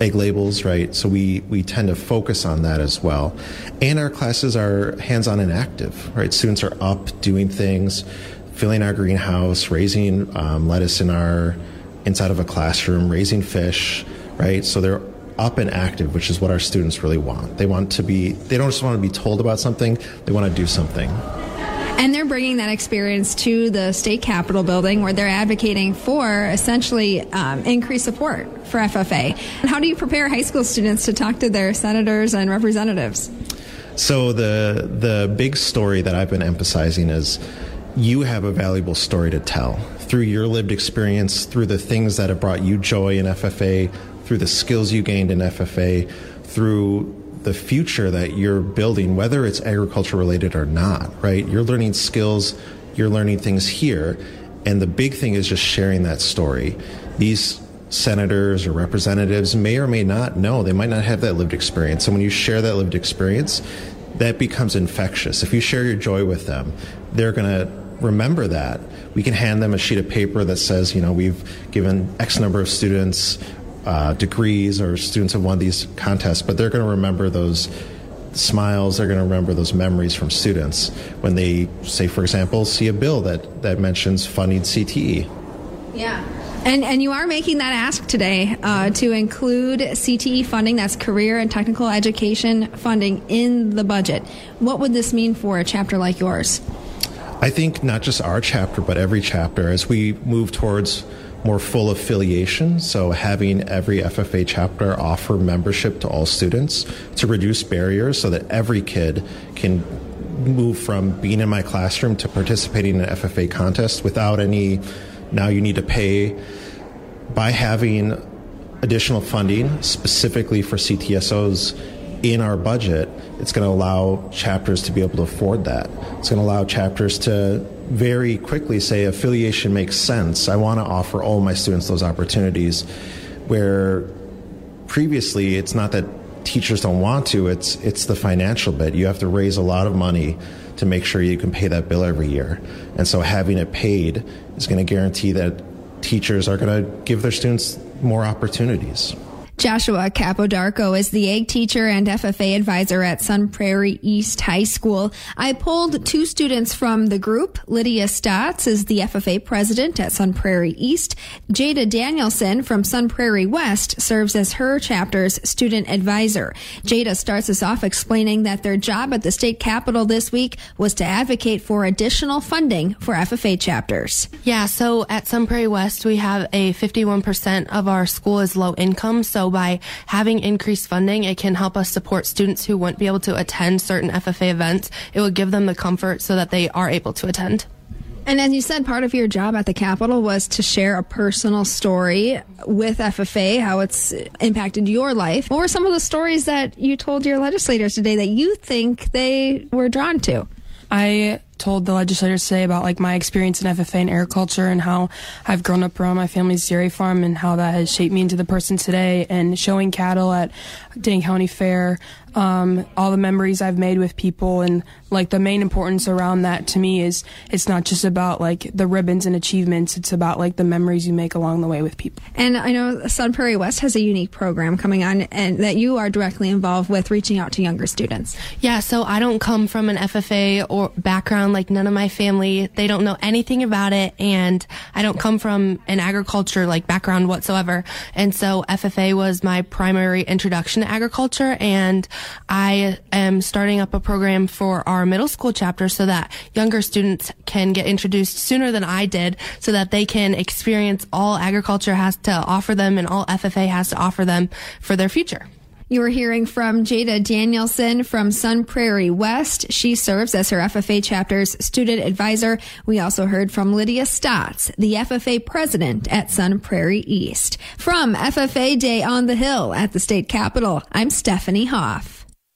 egg labels, right? So we, we tend to focus on that as well. And our classes are hands-on and active, right? Students are up doing things, filling our greenhouse, raising um, lettuce in our inside of a classroom, raising fish, right? So they're up and active, which is what our students really want. They want to be, they don't just want to be told about something, they want to do something. And they're bringing that experience to the state capitol building where they're advocating for essentially um, increased support for F F A. And how do you prepare high school students to talk to their senators and representatives? So the the big story that I've been emphasizing is you have a valuable story to tell through your lived experience, through the things that have brought you joy in F F A, through the skills you gained in F F A, through the future that you're building, whether it's agriculture related or not, right? You're learning skills, you're learning things here, and the big thing is just sharing that story. These senators or representatives may or may not know, they might not have that lived experience. And when you share that lived experience, that becomes infectious. If you share your joy with them, they're going to remember that. We can hand them a sheet of paper that says, you know, we've given X number of students Uh, degrees, or students have won these contests, but they're going to remember those smiles, they're going to remember those memories from students when they, say, for example, see a bill that, that mentions funding C T E. Yeah. And and you are making that ask today uh, to include C T E funding, that's career and technical education funding, in the budget. What would this mean for a chapter like yours? I think not just our chapter, but every chapter, as we move towards more full affiliation, so having every F F A chapter offer membership to all students to reduce barriers so that every kid can move from being in my classroom to participating in an F F A contest without any, now you need to pay. By having additional funding specifically for C T S Os in our budget, it's going to allow chapters to be able to afford that. It's going to allow chapters to very quickly say affiliation makes sense. I want to offer all my students those opportunities, where previously it's not that teachers don't want to, it's it's the financial bit. You have to raise a lot of money to make sure you can pay that bill every year. And so having it paid is going to guarantee that teachers are going to give their students more opportunities. Joshua Capodarco is the ag teacher and F F A advisor at Sun Prairie East High School. I polled two students from the group. Lydia Stotts is the F F A president at Sun Prairie East. Jada Danielson from Sun Prairie West serves as her chapter's student advisor. Jada starts us off explaining that their job at the state capitol this week was to advocate for additional funding for F F A chapters. Yeah, so at Sun Prairie West, we have a fifty-one percent of our school is low income, so by having increased funding, it can help us support students who wouldn't be able to attend certain F F A events. It would give them the comfort so that they are able to attend. And as you said, part of your job at the Capitol was to share a personal story with F F A, how it's impacted your life. What were some of the stories that you told your legislators today that you think they were drawn to? I told the legislators today about like my experience in F F A and agriculture and how I've grown up around my family's dairy farm and how that has shaped me into the person today, and showing cattle at Dane County Fair, um, all the memories I've made with people, and like the main importance around that to me is it's not just about like the ribbons and achievements, it's about like the memories you make along the way with people. And I know Sun Prairie West has a unique program coming on and that you are directly involved with, reaching out to younger students. Yeah, so I don't come from an F F A or background. Like none of my family, they don't know anything about it, and I don't come from an agriculture like background whatsoever. And so F F A was my primary introduction to agriculture, and I am starting up a program for our middle school chapter so that younger students can get introduced sooner than I did, so that they can experience all agriculture has to offer them and all F F A has to offer them for their future. You were hearing from Jada Danielson from Sun Prairie West. She serves as her F F A chapter's student advisor. We also heard from Lydia Stotts, the F F A president at Sun Prairie East. From F F A Day on the Hill at the state capitol, I'm Stephanie Hoff.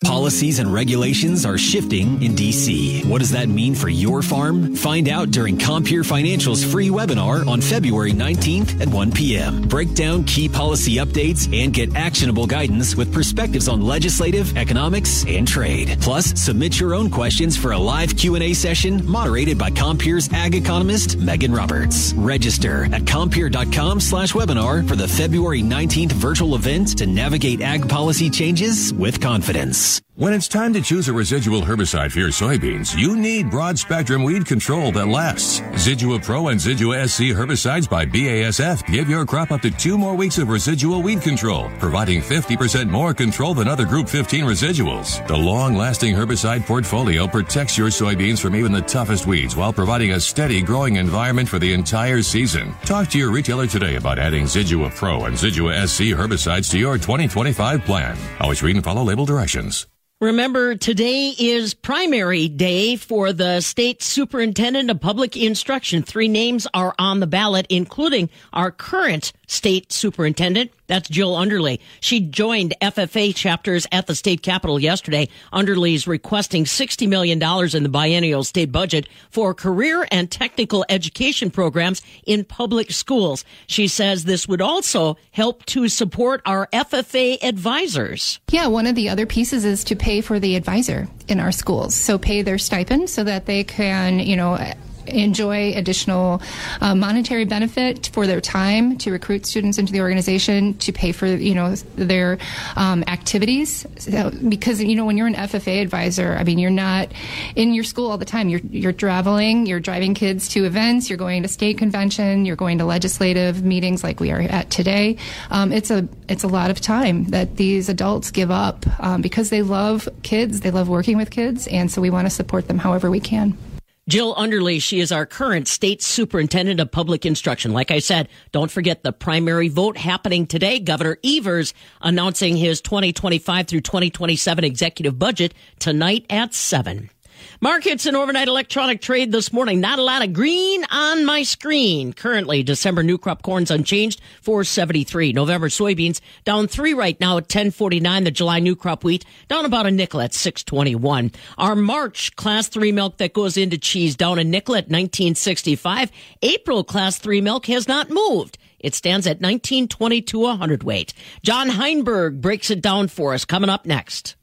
Policies and regulations are shifting in D C. What does that mean for your farm? Find out during Compeer Financial's free webinar on February nineteenth at one p.m. Break down key policy updates and get actionable guidance with perspectives on legislative, economics, and trade. Plus, submit your own questions for a live Q and A session moderated by Compeer's ag economist, Megan Roberts. Register at Compeer.com slash webinar for the February nineteenth virtual event to navigate ag policy changes with confidence. When it's time to choose a residual herbicide for your soybeans, you need broad-spectrum weed control that lasts. Zidua Pro and Zidua S C herbicides by B A S F give your crop up to two more weeks of residual weed control, providing fifty percent more control than other Group fifteen residuals. The long-lasting herbicide portfolio protects your soybeans from even the toughest weeds while providing a steady growing environment for the entire season. Talk to your retailer today about adding Zidua Pro and Zidua S C herbicides to your twenty twenty-five plan. Always read and follow label directions. Remember, today is primary day for the state superintendent of public instruction. Three names are on the ballot, including our current state superintendent. That's Jill Underly. She joined F F A chapters at the state capitol yesterday. Underly's requesting sixty million dollars in the biennial state budget for career and technical education programs in public schools. She says this would also help to support our F F A advisors. Yeah, one of the other pieces is to pay for the advisor in our schools. So pay their stipend so that they can, you know, enjoy additional uh, monetary benefit for their time to recruit students into the organization, to pay for, you know, their um, activities. So, because, you know, when you're an F F A advisor, I mean, you're not in your school all the time. You're, you're traveling, you're driving kids to events, you're going to state convention, you're going to legislative meetings like we are at today. Um, it's a, it's a lot of time that these adults give up um, because they love kids, they love working with kids, and so we want to support them however we can. Jill Underly, she is our current state superintendent of public instruction. Like I said, don't forget the primary vote happening today. Governor Evers announcing his twenty twenty-five through twenty twenty-seven executive budget tonight at seven. Markets and overnight electronic trade this morning. Not a lot of green on my screen. Currently, December new crop corn's unchanged, four seventy-three. November soybeans down three right now at ten forty-nine. The July new crop wheat down about a nickel at six twenty-one. Our March class three milk that goes into cheese down a nickel at nineteen sixty-five. April class three milk has not moved. It stands at nineteen twenty-two a hundredweight. John Heinberg breaks it down for us coming up next.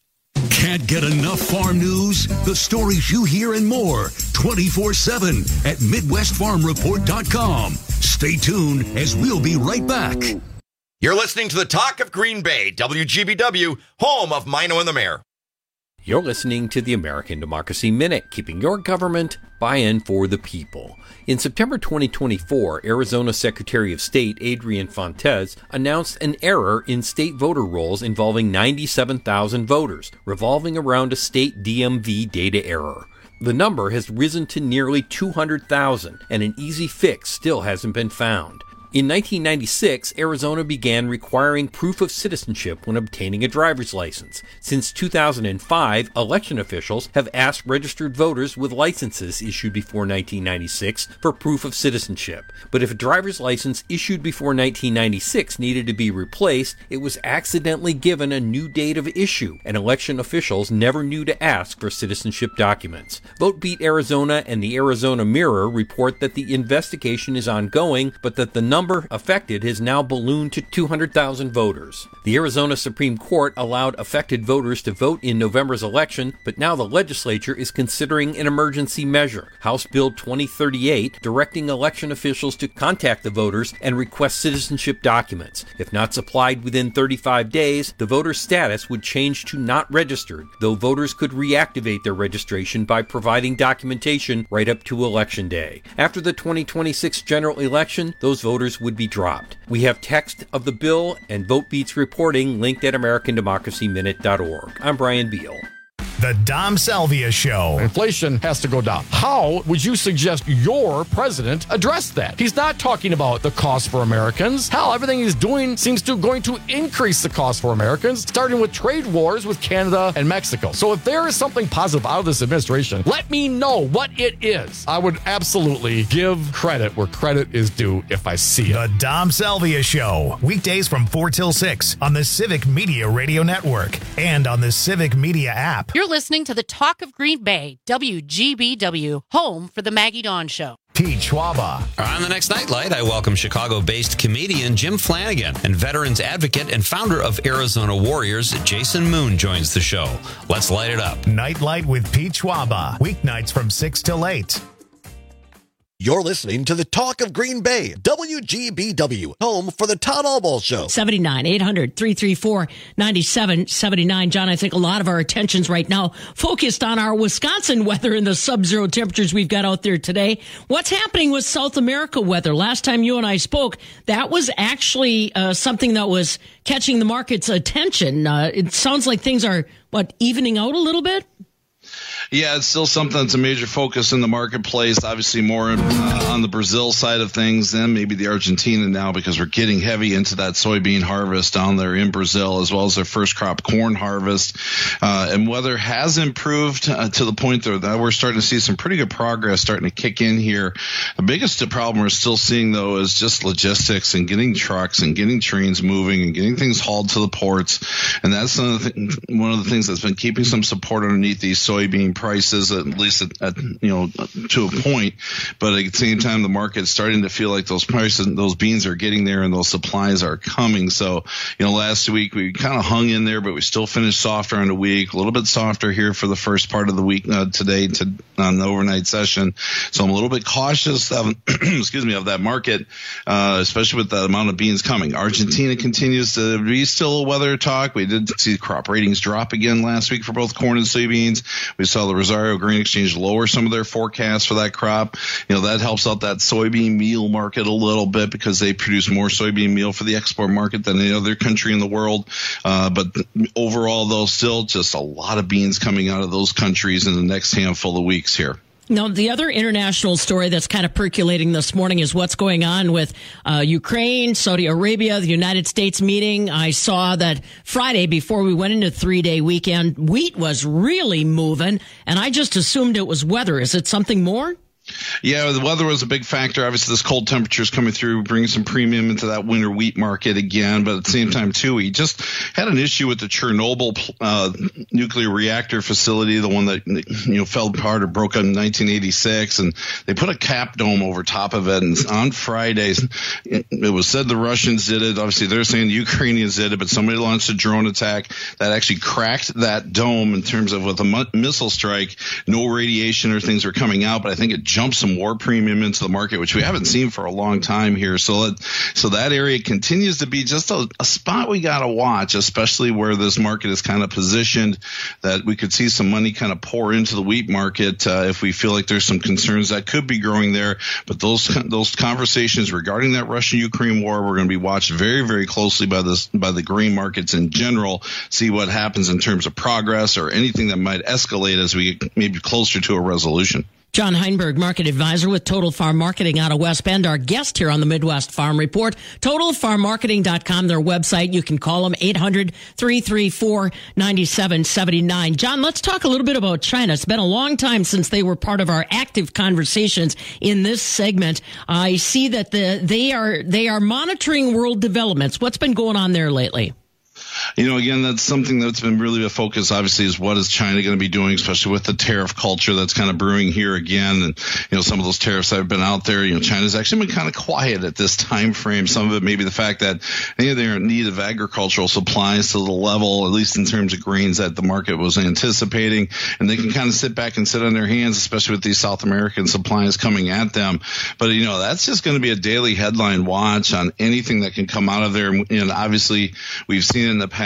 Can't get enough farm news? The stories you hear and more twenty-four seven at Midwest Farm Report dot com. Stay tuned as we'll be right back. You're listening to the Talk of Green Bay, W G B W, home of Mino and the Mayor. You're listening to the American Democracy Minute, keeping your government buy-in for the people. In September twenty twenty-four, Arizona Secretary of State Adrian Fontes announced an error in state voter rolls involving ninety-seven thousand voters, revolving around a state D M V data error. The number has risen to nearly two hundred thousand, and an easy fix still hasn't been found. In nineteen ninety-six, Arizona began requiring proof of citizenship when obtaining a driver's license. Since two thousand five, election officials have asked registered voters with licenses issued before nineteen ninety-six for proof of citizenship. But if a driver's license issued before nineteen ninety-six needed to be replaced, it was accidentally given a new date of issue, and election officials never knew to ask for citizenship documents. VoteBeat Arizona and the Arizona Mirror report that the investigation is ongoing, but that the number number affected has now ballooned to two hundred thousand voters. The Arizona Supreme Court allowed affected voters to vote in November's election, but now the legislature is considering an emergency measure, House Bill twenty thirty-eight, directing election officials to contact the voters and request citizenship documents. If not supplied within thirty-five days, the voter's status would change to not registered, though voters could reactivate their registration by providing documentation right up to Election Day. After the twenty twenty-six general election, those voters would be dropped. We have text of the bill and VoteBeat's reporting linked at American Democracy Minute dot org. I'm Brian Beal. The Dom Salvia Show. Inflation has to go down. How would you suggest your president address that? He's not talking about the cost for Americans. Hell, everything he's doing seems to going to increase the cost for Americans, starting with trade wars with Canada and Mexico. So if there is something positive out of this administration, let me know what it is. I would absolutely give credit where credit is due if I see it. The Dom Salvia Show. Weekdays from four till six on the Civic Media Radio Network and on the Civic Media app. You're listening to the Talk of Green Bay, W G B W, home for the Maggie Dawn Show. Pete Schwaba. On the next Nightlight, I welcome Chicago-based comedian Jim Flanagan and veterans advocate and founder of Arizona Warriors, Jason Moon, joins the show. Let's light it up. Nightlight with Pete Schwaba. Weeknights from six till eight. You're listening to the Talk of Green Bay, W G B W, home for the Todd Albaugh Show. seventy-nine eight hundred three three four nine seven seven nine. John, I think a lot of our attention's right now focused on our Wisconsin weather and the sub-zero temperatures we've got out there today. What's happening with South America weather? Last time you and I spoke, that was actually uh, something that was catching the market's attention. Uh, it sounds like things are, what, evening out a little bit? Yeah, it's still something that's a major focus in the marketplace. Obviously more uh, on the Brazil side of things than maybe the Argentina now, because we're getting heavy into that soybean harvest down there in Brazil, as well as their first crop corn harvest. Uh, and weather has improved uh, to the point that we're starting to see some pretty good progress starting to kick in here. The biggest problem we're still seeing, though, is just logistics and getting trucks and getting trains moving and getting things hauled to the ports. And that's one of the, th- one of the things that's been keeping some support underneath these soybean prices, at least at, at you know to a point. But at the same time, the market's starting to feel like those prices, those beans are getting there, and those supplies are coming. So you know, last week we kind of hung in there, but we still finished softer on the week, a little bit softer here for the first part of the week uh, today to on the overnight session. So I'm a little bit cautious of excuse me of that market, uh, especially with the amount of beans coming. Argentina continues to be still a weather talk. We did see crop ratings drop again last week for both corn and soybeans. We saw the Rosario Grain Exchange lower some of their forecasts for that crop. You know, that helps out that soybean meal market a little bit because they produce more soybean meal for the export market than any other country in the world. Uh, but overall, though, still just a lot of beans coming out of those countries in the next handful of weeks here. Now, the other international story that's kind of percolating this morning is what's going on with uh, Ukraine, Saudi Arabia, the United States meeting. I saw that Friday, before we went into three-day weekend, wheat was really moving, and I just assumed it was weather. Is it something more? Yeah, the weather was a big factor. Obviously, this cold temperatures coming through, bringing some premium into that winter wheat market again. But at the same time, too, we just had an issue with the Chernobyl uh, nuclear reactor facility, the one that you know fell apart or broke up in nineteen eighty-six, and they put a cap dome over top of it. And on Friday, it, it was said the Russians did it. Obviously, they're saying the Ukrainians did it, but somebody launched a drone attack that actually cracked that dome in terms of with a mu- missile strike. No radiation or things were coming out, but I think it jump some war premium into the market, which we haven't seen for a long time here. So that, so that area continues to be just a, a spot we got to watch, especially where this market is kind of positioned, that we could see some money kind of pour into the wheat market uh, if we feel like there's some concerns that could be growing there. But those those conversations regarding that Russia-Ukraine war, we're going to be watched very, very closely by this by the grain markets in general, see what happens in terms of progress or anything that might escalate as we get maybe closer to a resolution. John Heinberg, market advisor with Total Farm Marketing out of West Bend, our guest here on the Midwest Farm Report. total farm marketing dot com, their website. You can call them eight hundred three three four nine seven seven nine. John, let's talk a little bit about China. It's been a long time since they were part of our active conversations in this segment. I see that the they are they are monitoring world developments. What's been going on there lately? You know, again, that's something that's been really a focus, obviously, is what is China going to be doing, especially with the tariff culture that's kind of brewing here again. And, you know, some of those tariffs that have been out there, you know, China's actually been kind of quiet at this time frame. Some of it may be the fact that you know, they're in need of agricultural supplies to the level, at least in terms of grains, that the market was anticipating. And they can kind of sit back and sit on their hands, especially with these South American supplies coming at them. But, you know, that's just going to be a daily headline watch on anything that can come out of there. And obviously, we've seen in the past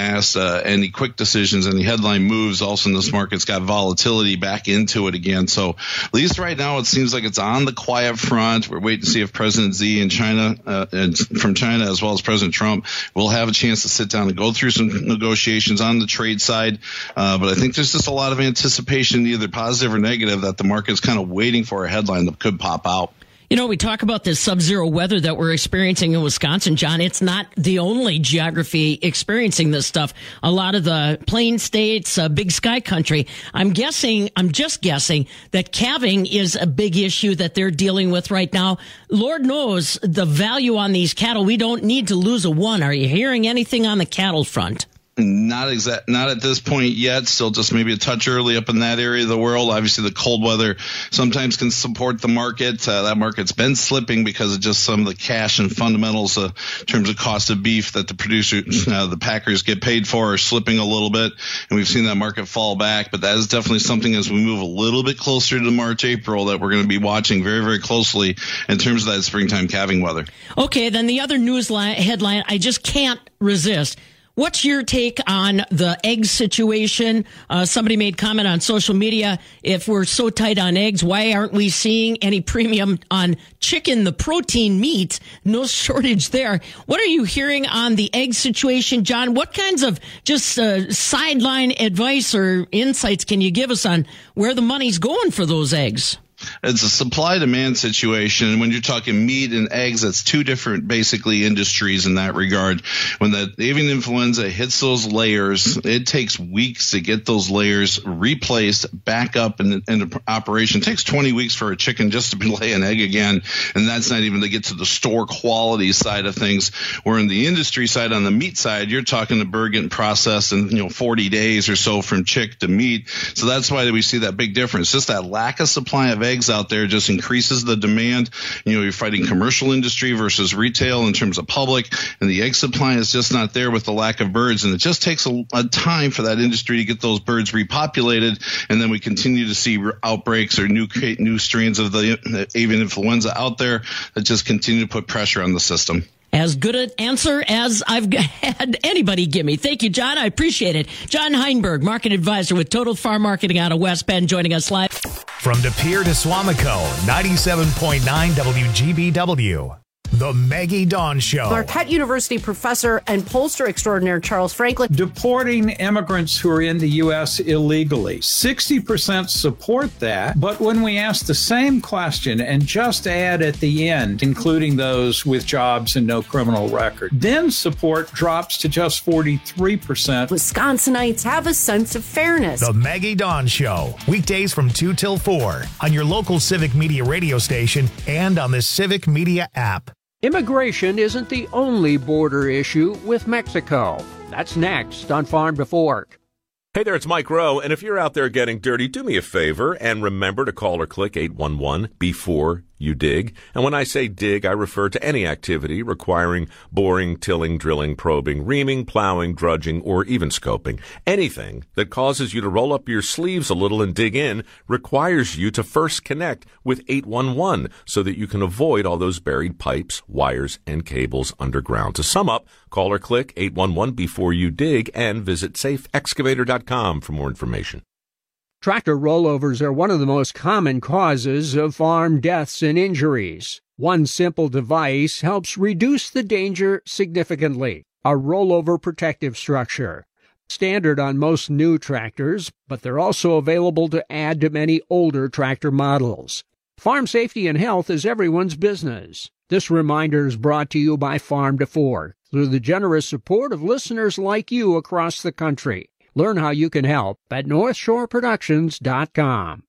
past. Uh, any quick decisions, any headline moves, also in this market's got volatility back into it again. So at least right now, it seems like it's on the quiet front. We're waiting to see if President Xi in China, uh, and from China, as well as President Trump, will have a chance to sit down and go through some negotiations on the trade side. Uh, but I think there's just a lot of anticipation, either positive or negative, that the market's kind of waiting for a headline that could pop out. You know, we talk about this sub-zero weather that we're experiencing in Wisconsin, John. It's not the only geography experiencing this stuff. A lot of the plain states, uh, big sky country. I'm guessing, I'm just guessing that calving is a big issue that they're dealing with right now. Lord knows the value on these cattle. We don't need to lose a one. Are you hearing anything on the cattle front? Not exact, not at this point yet. Still just maybe a touch early up in that area of the world. Obviously, the cold weather sometimes can support the market. Uh, that market's been slipping because of just some of the cash and fundamentals uh, in terms of cost of beef that the producers, uh, the packers get paid for, are slipping a little bit. And we've seen that market fall back. But that is definitely something as we move a little bit closer to March, April that we're going to be watching very, very closely in terms of that springtime calving weather. Okay, then the other news line, headline, I just can't resist. What's your take on the egg situation? Uh, somebody made comment on social media. If we're so tight on eggs, why aren't we seeing any premium on chicken, the protein meat? No shortage there. What are you hearing on the egg situation, John? What kinds of just uh, sideline advice or insights can you give us on where the money's going for those eggs? It's a supply-demand situation. And when you're talking meat and eggs, that's two different, basically, industries in that regard. When the avian influenza hits those layers, it takes weeks to get those layers replaced, back up in, in operation. It takes twenty weeks for a chicken just to lay an egg again, and that's not even to get to the store quality side of things. Where in the industry side, on the meat side, you're talking the bird getting processed in, you know, forty days or so from chick to meat. So that's why we see that big difference. Just that lack of supply of eggs out there just increases the demand. You know, you're fighting commercial industry versus retail in terms of public, and the egg supply is just not there with the lack of birds. And it just takes a, a time for that industry to get those birds repopulated, and then we continue to see outbreaks or new new strains of the, the avian influenza out there that just continue to put pressure on the system. As good an answer as I've had anybody give me. Thank you, John. I appreciate it. John Heinberg, market advisor with Total Farm Marketing out of West Bend, joining us live. From De Pere to Swamico, ninety-seven point nine W G B W. The Maggie Dawn Show. Marquette University professor and pollster extraordinaire Charles Franklin. Deporting immigrants who are in the U S illegally. sixty percent support that, but when we ask the same question and just add at the end, including those with jobs and no criminal record, then support drops to just forty-three percent. Wisconsinites have a sense of fairness. The Maggie Dawn Show. Weekdays from two till four on your local Civic Media radio station and on the Civic Media app. Immigration isn't the only border issue with Mexico. That's next on Farm to Fork. Hey there, it's Mike Rowe, and if you're out there getting dirty, do me a favor and remember to call or click eight one one before you dig. And when I say dig, I refer to any activity requiring boring, tilling, drilling, probing, reaming, plowing, drudging, or even scoping. Anything that causes you to roll up your sleeves a little and dig in requires you to first connect with eight one one so that you can avoid all those buried pipes, wires, and cables underground. To sum up, call or click eight one one before you dig and visit safe excavator dot com for more information. Tractor rollovers are one of the most common causes of farm deaths and injuries. One simple device helps reduce the danger significantly. A rollover protective structure. Standard on most new tractors, but they're also available to add to many older tractor models. Farm safety and health is everyone's business. This reminder is brought to you by Farm to Fork through the generous support of listeners like you across the country. Learn how you can help at north shore productions dot com.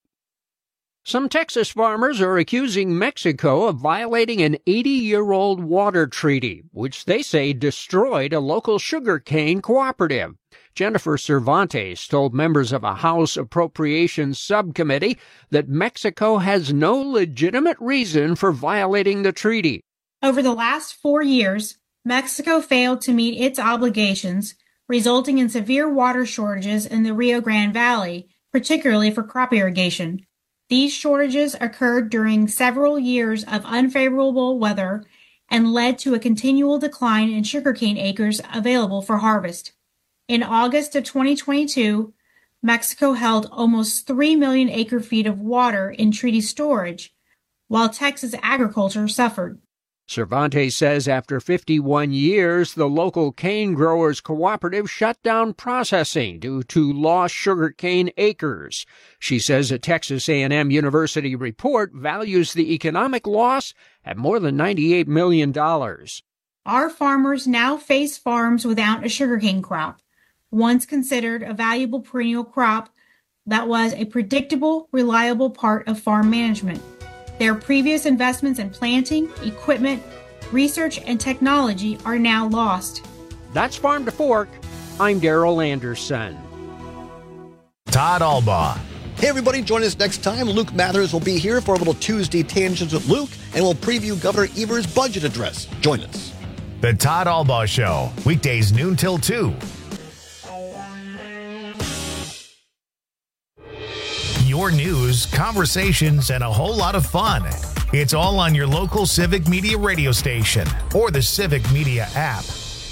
Some Texas farmers are accusing Mexico of violating an eighty-year-old water treaty, which they say destroyed a local sugarcane cooperative. Jennifer Cervantes told members of a House Appropriations Subcommittee that Mexico has no legitimate reason for violating the treaty. Over the last four years, Mexico failed to meet its obligations, resulting in severe water shortages in the Rio Grande Valley, particularly for crop irrigation. These shortages occurred during several years of unfavorable weather and led to a continual decline in sugarcane acres available for harvest. In August of twenty twenty-two, Mexico held almost three million acre-feet of water in treaty storage, while Texas agriculture suffered. Cervantes says after fifty-one years, the local cane growers cooperative shut down processing due to lost sugarcane acres. She says a Texas A and M University report values the economic loss at more than ninety-eight million dollars. Our farmers now face farms without a sugarcane crop, once considered a valuable perennial crop that was a predictable, reliable part of farm management. Their previous investments in planting, equipment, research, and technology are now lost. That's Farm to Fork. I'm Daryl Anderson. Todd Albaugh. Hey everybody, join us next time. Luke Mathers will be here for a little Tuesday Tangents with Luke, and we'll preview Governor Evers' budget address. Join us. The Todd Albaugh Show, weekdays noon till two. Your news, conversations, and a whole lot of fun. It's all on your local Civic Media radio station or the Civic Media app.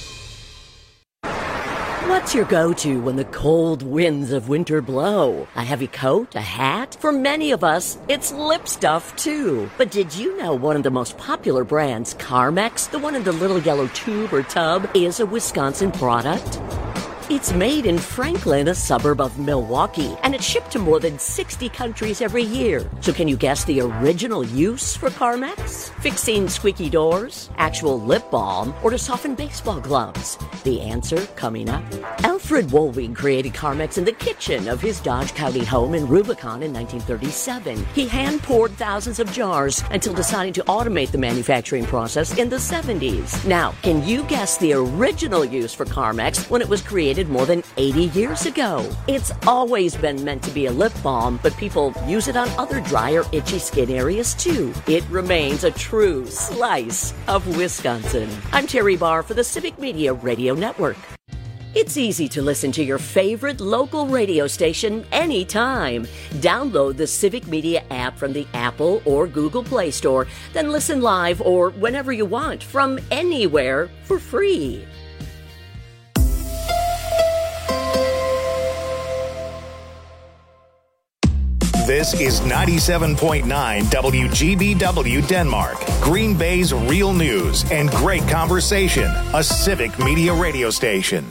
What's your go-to when the cold winds of winter blow? A heavy coat? A hat? For many of us, it's lip stuff, too. But did you know one of the most popular brands, Carmex, the one in the little yellow tube or tub, is a Wisconsin product? It's made in Franklin, a suburb of Milwaukee, and it's shipped to more than sixty countries every year. So can you guess the original use for Carmex? Fixing squeaky doors, actual lip balm, or to soften baseball gloves? The answer coming up. Alfred Woolwing created Carmex in the kitchen of his Dodge County home in Rubicon in nineteen thirty-seven. He hand-poured thousands of jars until deciding to automate the manufacturing process in the seventies. Now, can you guess the original use for Carmex when it was created more than eighty years ago? It's always been meant to be a lip balm, but people use it on other dry or itchy skin areas too. It remains a true slice of Wisconsin. I'm Terry Barr for the Civic Media Radio Network. It's easy to listen to your favorite local radio station anytime. Download the Civic Media app from the Apple or Google Play Store, then listen live or whenever you want from anywhere for free. This is ninety-seven point nine W G B W Denmark, Green Bay's real news and great conversation, a Civic Media radio station.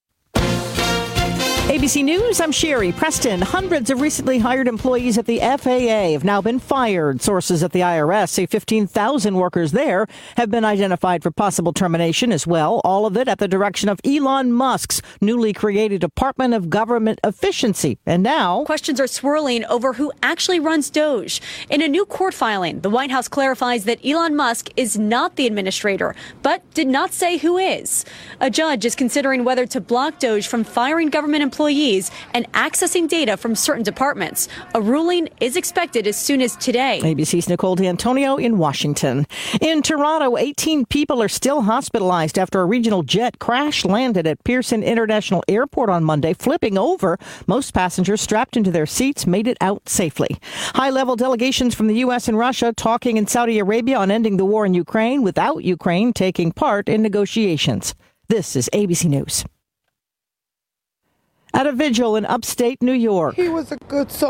A B C News, I'm Sherry Preston. Hundreds of recently hired employees at the F A A have now been fired. Sources at the I R S say fifteen thousand workers there have been identified for possible termination as well. All of it at the direction of Elon Musk's newly created Department of Government Efficiency. And now questions are swirling over who actually runs Doge. In a new court filing, the White House clarifies that Elon Musk is not the administrator, but did not say who is. A judge is considering whether to block Doge from firing government employees employees and accessing data from certain departments. A ruling is expected as soon as today. A B C's Nicole D'Antonio in Washington. In Toronto, eighteen people are still hospitalized after a regional jet crash landed at Pearson International Airport on Monday, flipping over. Most passengers strapped into their seats made it out safely. High-level delegations from the U S and Russia talking in Saudi Arabia on ending the war in Ukraine without Ukraine taking part in negotiations. This is A B C News. At a vigil in upstate New York. He was a good soul.